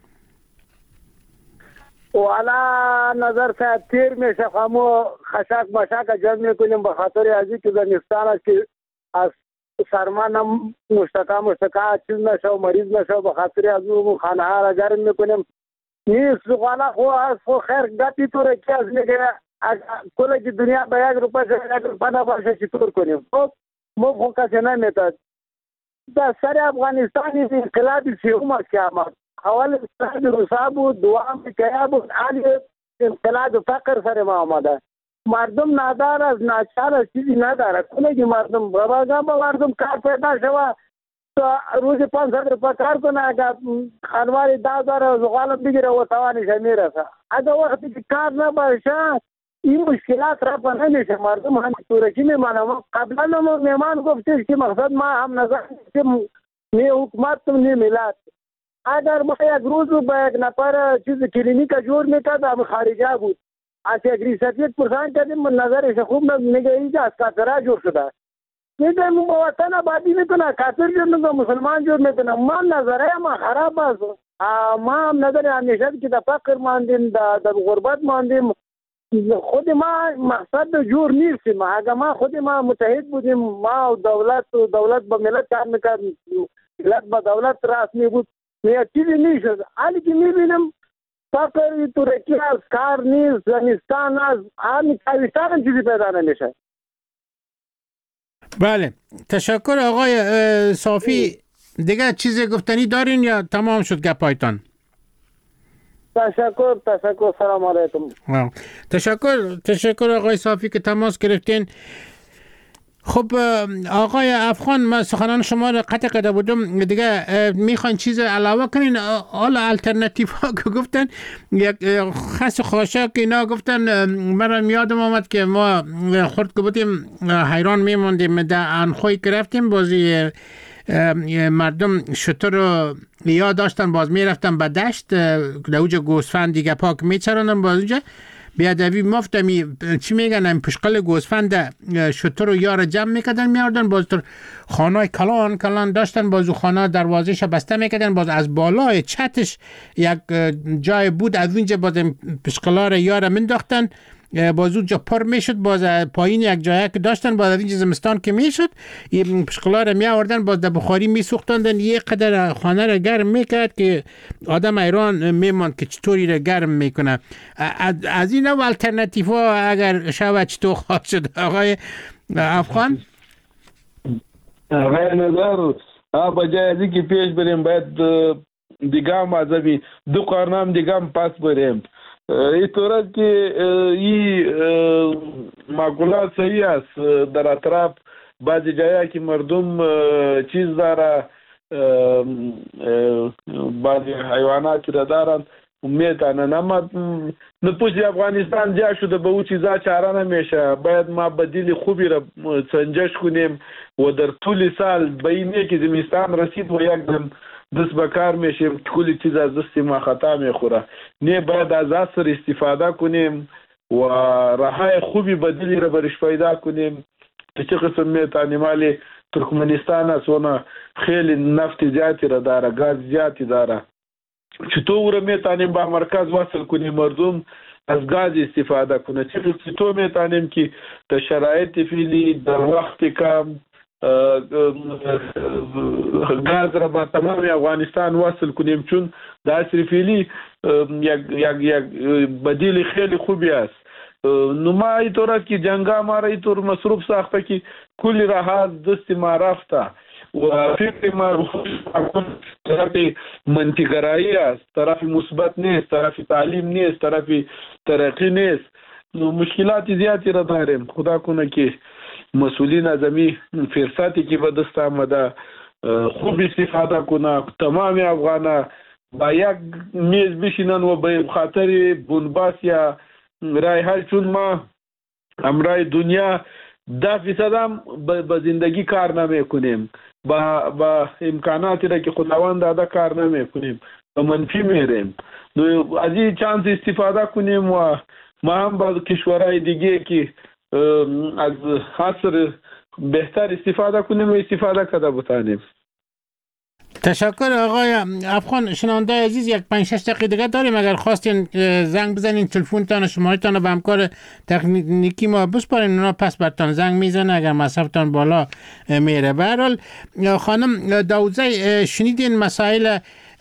[SPEAKER 10] والا نظر صاحب تیر میشه خامو خشک مشک جمع میکنیم به خاطر ازی که زمستان است که از سرمان مشتکا چیز نشه و مریض نشه، به خاطر از اون خانه ها را گرم میکنیم. نیست زغالا خو هست خو خیر گپی تو را که از میگه کله که دنیا به 1 روپیه شده 1 روپیه نباشه چطور کنیم؟ خب ما خو کسی نمیتاد. در سر افغانستان انقلاب سیوم است که آمد. اول انقلاب روسا بود، دوام کیا بود، حالی انقلاب فقر سر ما آمده. مردم نادار از ناچار از چیزی نداره. کله که مردم مردم کار پیدا شود تا روز 500 روپیه کار کنه، اگر خانواری 10,000 زغال بگیره و توانش میرسه. اگر وقتی که کار نباشه این مشکلات رفع نمیشه. مردم هم تورکی میمانه. قبلا ما میمان گفتش که مقصد ما هم نظر که نی حکومت نی ملت. اگر ما یک روز با یک نفر چیز کلینیک جور میکرد هم خارجه بود، از یک ریسپیت پرسان کردیم نظرش خوب میگه اینجا از کافرها جور شده. میگه ما وطن آبادی میکنه، کافر جور میکنه، مسلمان جور میکنه. ما نظره ما خراب است. ما هم نظر همیشه که در فقر ماندیم، در غربت ماندیم. خود ما مقصد جور نیستیم. اگر ما خود ما متحد بودیم، ما دولت با ملت کار میکرد، ملت با دولت راست میبود، یه چیزی نیشد. حالی که میبینیم فقر ترکی از کار نیست، زمستان از همین کویستان هم چیزی پیدا نمیشه.
[SPEAKER 8] بله تشکر آقای صافی. دیگه چیزی گفتنی دارین یا تمام شد گپایتان؟
[SPEAKER 10] تشکر سلام علیکم.
[SPEAKER 8] تشکر آقای صافی که تماس گرفتین. خب آقای افغان، من سخنان شما را قطع کرده بودم، دیگه میخواین چیز علاوه کنین؟ حالا الٹرناتیو ها که گفتن، یک خاص خاشاک اینا گفتن، من یادم آمد که ما خورد که بودیم حیران میموندیم در انخوی که رفتیم، بازی مردم شتر رو یاد داشتن، باز میرفتن به دشت در اوجه گوسفند دیگه پاک میچرانن، باز اونجا بیادبی مفتمی چی میگن این پشقل گوسفند شتر رو یار جمع میکردن میاردن، باز در خانه کلان داشتن، باز او خانه دروازهش بسته میکردن، باز از بالای چتش یک جای بود، از اونجا باز پشقلا رو یار منداختن، باز اونجا پر میشد، باز پایین یک جایی که داشتن، باز از اینجا زمستان که میشد این پشقلا رو می آوردن، باز در بخاری میسوختندن، یک قدر خانه رو گرم میکرد که آدم ایران میماند که چطوری رو گرم میکنه. از این نوع الٹرناتیو ها اگر شود چطور خواه شد آقای افغان؟
[SPEAKER 9] غیر نظر بجای ازی که پیش بریم باید دیگه هم ازمی 2 قرنم دیگه هم پس بریم. اینطور است که این معقولات صحیح است، در اطراف بعضی جایی که مردم چیز داره، بعضی حیواناتی را دارند میتونن، اما نفوس افغانستان زیاد شده، به او چیزا چاره نمیشه. باید ما بدیل خوبی را سنجش کنیم و در طول سال به اینه که زمستان رسید و یک دم دست به کار میشیم، کلی چیز از دست ما خطا میخوره. نه، باید از عصر استفاده کنیم و راههای خوبی بدیلی را برش پیدا کنیم. چه قسم میتونیم مالی ترکمنستان است و خیلی نفت زیادی را داره، گاز زیادی داره. چطور میتونیم با مرکز وصل کنیم مردم از گاز استفاده کنه؟ چطور میتونیم که در شرایط فعلی در وقت کم گاز را با تمام افغانستان وصل کنیم؟ چون در عصر فعلی یک بدیل خیلی خوبی است. نو ما اینطور است که جنگا ما را اینطور مصروف ساخته که کلی راه دست ما رفته و فکر ما طرف منطقه‌گرایی است، طرف مثبت نیست، طرف تعلیم نیست، طرف ترقی نیست. مشکلات زیادی را داریم. خدا کنه که مسئولین از این فرصتی که به دست آمده خوب استفاده کنه، تمام افغانا با یک میز بشینن و به خاطر بنباس یا رای حل، چون ما امرای دنیا 10% هم به زندگی کار نمی کنیم، با امکاناتی را که خداوند داده کار نمی کنیم، به منفی میریم. از این چانس استفاده کنیم و ما هم با کشورهای دیگه که از عصر بهتر استفاده کنیم و استفاده کرده بتانیم.
[SPEAKER 8] تشکر آقای افغان. شنونده عزیز، یک 5-6 دقیقه دیگه داریم. اگر خواستین زنگ بزنین، تلفنتان شماره‌تان به همکار تکنیکی ما بسپارین، اونا پس برتان زنگ میزنه اگر مصرفتان بالا میره. به هر حال خانم داوودزی، شنیدین مسائل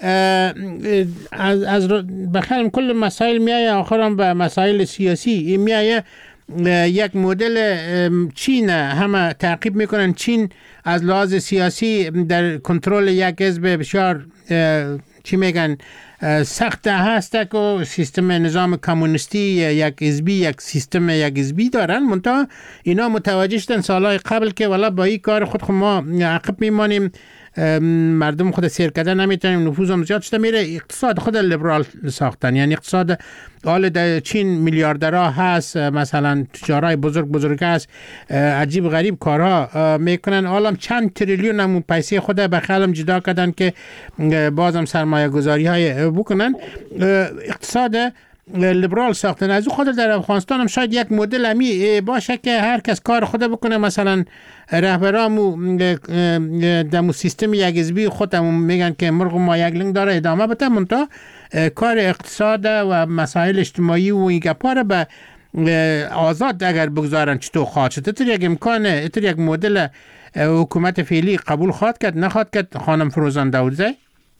[SPEAKER 8] از بخیر کل مسائل میایه آخرام به مسائل سیاسی میایه. یک مدل چین همه تعقیب میکنن. چین از لحاظ سیاسی در کنترل یک حزب بسیار چی میگن سخت هست که سیستم نظام کمونیستی یک حزبی، یک سیستم یک حزبی دارن. منتها اینا متوجه شدن سالهای قبل که والا با این کار خود ما عقب میمانیم، مردم خود سیر کردن نمیتونیم، نفوذم زیاد شده میره. اقتصاد خود لیبرال ساختن، یعنی اقتصاد حال در چین میلیاردرها هست، مثلا تجارای بزرگ هست، عجیب غریب کارها میکنن. حالا چند تریلیون هم پیسه خود به خلم جدا کردن که بازم سرمایه گذاری های بکنن. اقتصاد لیبرال ساختن. از خود در افغانستان هم شاید یک مدل امی باشه که هر کس کار خود بکنه. مثلا رهبرامو دمو سیستم یک حزبی خودمون میگن که مرغ ما یک لنگ داره ادامه بده، منتها کار اقتصاد و مسائل اجتماعی و این گپا رو به آزاد اگر بگذارن چطور خواهد شد. اتر یک امکانه، اتر یک مدل حکومت فعلی قبول خواهد کرد نخواهد کرد؟ خانم فروزان داوودزی.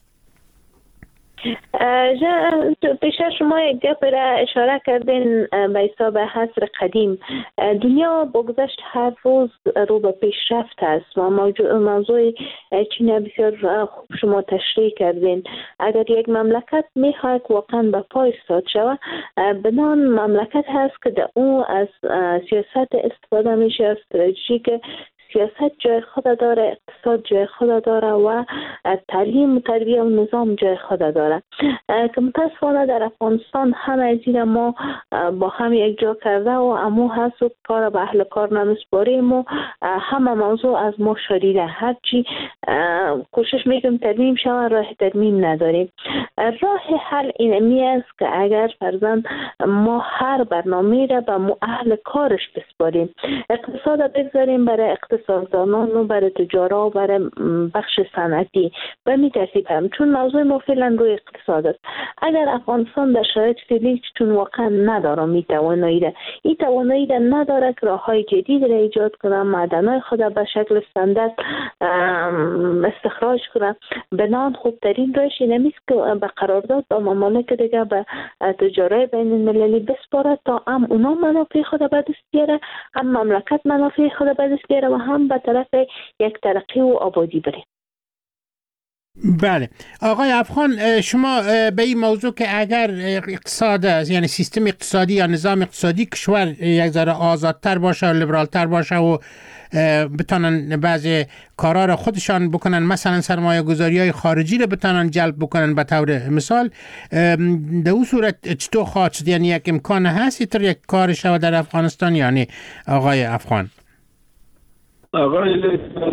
[SPEAKER 3] پیش شما یک گپ را اشاره کردین به حساب عصر قدیم. دنیا بگذشت هر روز رو به پیشرفت است و موضوع چین بسیار خوب شما تشریح کردین. اگر یک مملکت میخواهد واقعا به پای ایستاد شود، بدان مملکت هست که در او از سیاست استفاده میشه، استراتژی که سیاست جای خود داره، اقتصاد جای خود داره و تعلیم و تربیه و نظام جای خود داره که متاسفانه در افغانستان همه از این ما با هم یک جا کرده و امو هست و کار به اهل کار نمیسپاریم و همه موضوع از ما شدیده. هرچی کوشش میکنیم ترمیم شود، راه ترمیم نداریم. راه حل اینمی است که اگر فرضاً ما هر برنامه را به اهل کارش بسپاریم، اقتصاد بگذاریم برای اقتصاددانان و برای تجارا و برای بخش صنعتی به می ترتیب هم، چون موضوع ما فعلا روی اقتصاد است. اگر افغانستان در شرایط فعلی چون واقعا نداره این توانایی را نداره که راههای جدید را ایجاد کنه، معدنهای خود به شکل استاندارد استخراج کنه، بنان خوبترین راهش این است که به قرارداد با ممالک دیگه به تجارای بین المللی بسپاره تا هم اونا منافع خود به دست بیاره، هم مملکت منافع خود به دست بیاره و هم به طرف یک ترقی و آبادی بره.
[SPEAKER 8] بله آقای افغان، شما به این موضوع که اگر اقتصاد یعنی سیستم اقتصادی یا نظام اقتصادی کشور یک ذره آزادتر باشه و لیبرالتر باشه و بتونن بعضی کارا را خودشان بکنن، مثلا سرمایه گذاری های خارجی را بتونن جلب بکنن به طور مثال، در اون صورت چطور خواهد شد؟ یعنی یک امکان هست اینطور یک کار شود در افغانستان؟ یعنی آقای افغان
[SPEAKER 9] آقای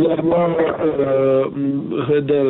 [SPEAKER 9] در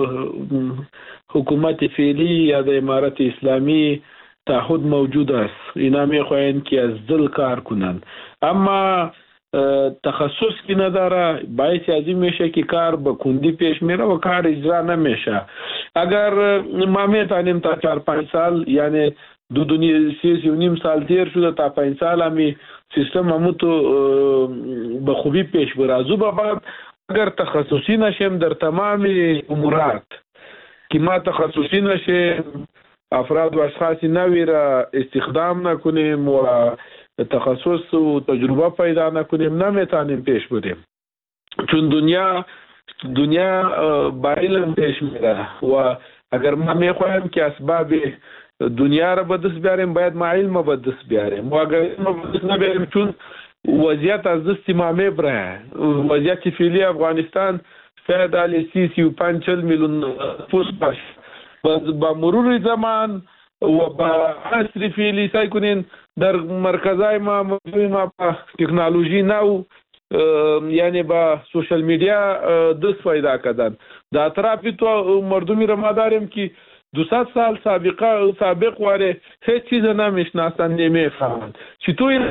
[SPEAKER 9] حکومت فعلی یا در امارت اسلامی تعهد موجود است، اینا میخواین که از دل کار کنن، اما تخصص کی نداره، باعث از این میشه که کار به کندی پیش میره و کار اجرا نمیشه. اگر ما میتونیم تا 4-5 سال یعنی 2.5 سال دیر شده تا 5 سال همی سیستم همون تو به خوبی پیش بره. از او بعد اگر تخصصی نشیم در تمام امورات که ما تخصصی نشیم، افراد و اشخاصی نوی را استخدام نکنیم و تخصص و تجربه پیدا نکنیم، نمیتونیم پیش بریم، چون دنیا با علم پیش میره و اگر ما میخوایم که اسباب دنیا را به دست بیاریم باید ما علم به دست بیاریم و اگر علم به دست نبیاریم، چون وضعیت از دست ما میبره. وضعیت فعلی افغانستان شاید حالی 35-40 میلیون نفوس باشه، با مرور زمان و با عصر فعلی سعی کنین در مرکزای ما تکنولوژی نو یعنی با سوشل میدیا دست پیدا کردن. در اطراف تو مردمی را ما داریم که 200 سال سابق واره هیچ چیز نمیشناسن، نمیفهمند. چطور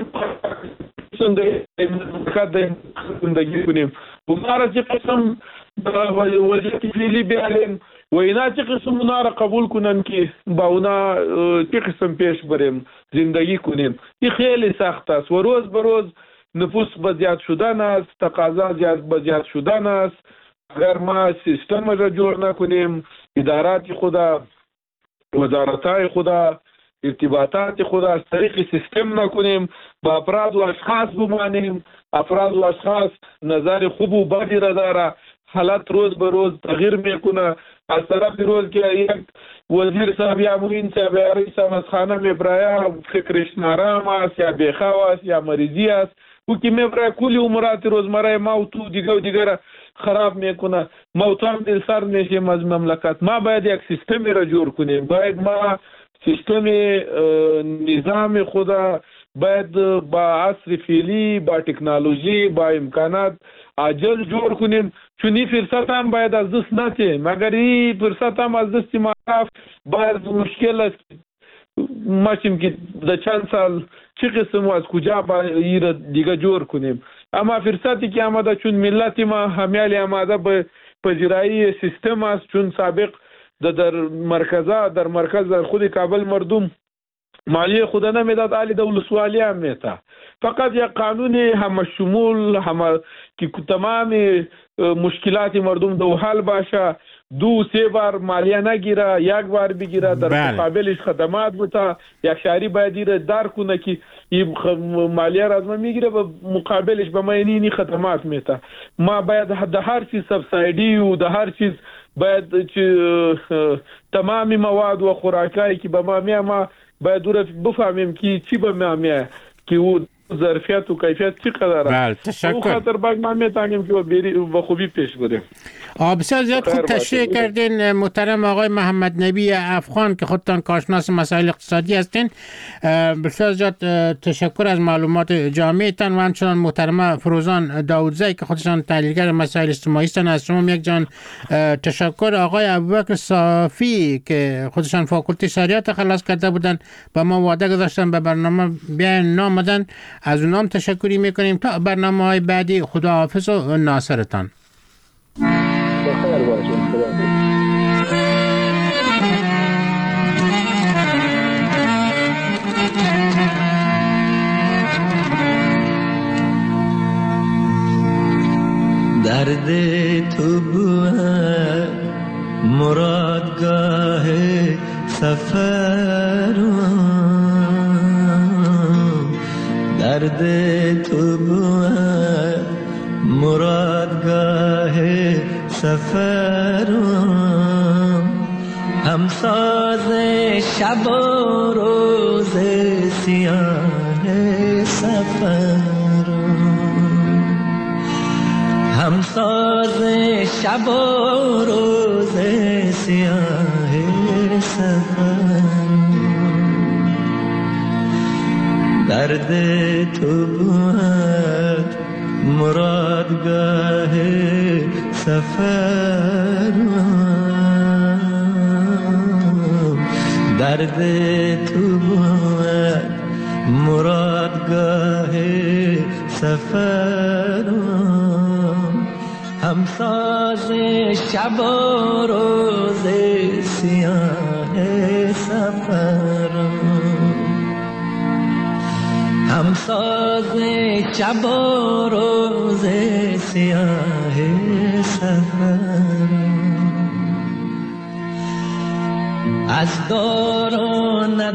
[SPEAKER 9] زندگی کنیم؟ اونا را چه قسم وضعیت فعلی بیاریم و اینا چه قسم اونا را قبول کنن که با اونا چه قسم پیش بریم زندگی کنیم؟ این خیلی سخت است و روز به روز نفوس به زیاد شدن است، تقاضا به زیاد شدن است. اگر ما سیستم را جور نکنیم، ادارات خدا، وزارتهای خدا، ارتباطات خدا از طریق سیستم نکنیم، با افراد و اشخاص بمانیم، افراد و اشخاص نظر خوب و بدی را داره، حالت روز به روز تغییر میکنه. از طرف روز که یک وزیر صاحب یا موین صاحب یا رئیس مسخانه میبرایا فکرش نارام است یا بیخواه است یا مریضی است، او که میبرایا کلی امورات روزمره ما و تو دیگر خراب میکنه. ما تو هم دل سر میشیم از مملکت. ما باید یک سیستمی را جور کنیم، باید ما سیستم نظام خدا باید با عصر فعلی، با تکنولوژی، با امکانات عاجل جور کنیم، چون این فرصت هم باید از دست نده. مگر این فرصت هم از دست ما رفت باید مشکل است ماشیم که در چند سال چه قسم و از کجا باید را دیگه جور کنیم. اما فرصتی که آمده چون ملت ما همیالی آمده به پذیرایی سیستم است، چون سابق در مرکز در خود کابل مردم مالیه خود نمیداد، علی دولسوالی هم میتا، فقط یک قانون همه شمول که تمام مشکلات مردم دو حل باشه، 2-3 بار مالیه نگیره، یک بار بگیره، در مقابلش خدمات بوده. یک شهری باید ایره در کنه که این مالیه را از ما میگیره، به مقابلش به ما اینی خدمات میده. ما باید در هر چیز سبسایدی و در هر چیز باید تمامی مواد و خوراکایی که به ما میه ما باید بفهمیم که چی به ما میه، که او ظرفیت و کیفیت چی قدر است.
[SPEAKER 8] بله تشکر.
[SPEAKER 9] او خاطر باید ما میتونیم که با خوبی پیش بریم.
[SPEAKER 8] بسیار زیاد خوب تشریح کردین محترم آقای محمد نبی افغان که خودتان کارشناس مسائل اقتصادی هستین. بسیار زیاد تشکر از معلومات جامعتان و همچنان محترمه فروزان داودزی که خودشان تحلیلگر مسائل اجتماعی هستند. از شما یک جان تشکر. آقای ابوبکر صافی که خودشان فاکولته شریعت خلاص کرده بودن و ما وعده گذاشتن به برنامه بیاین نامدن، از اونام تشکری میکنیم. تا برنامه‌های بعدی خداحافظ و ناصرتان.
[SPEAKER 9] بخیر باشید.
[SPEAKER 12] درد تو بود مرادگاه سفر، درد تو بود مرادگاه سفر شب و روز سیاه سفر همساز شب و روز سیاه سفر درد تو بود مرادگاه سفر درد تو بود مرادگاه سفر همساز شب و روز سیاه سفر همساز شب و روز سیاه سفر از دور و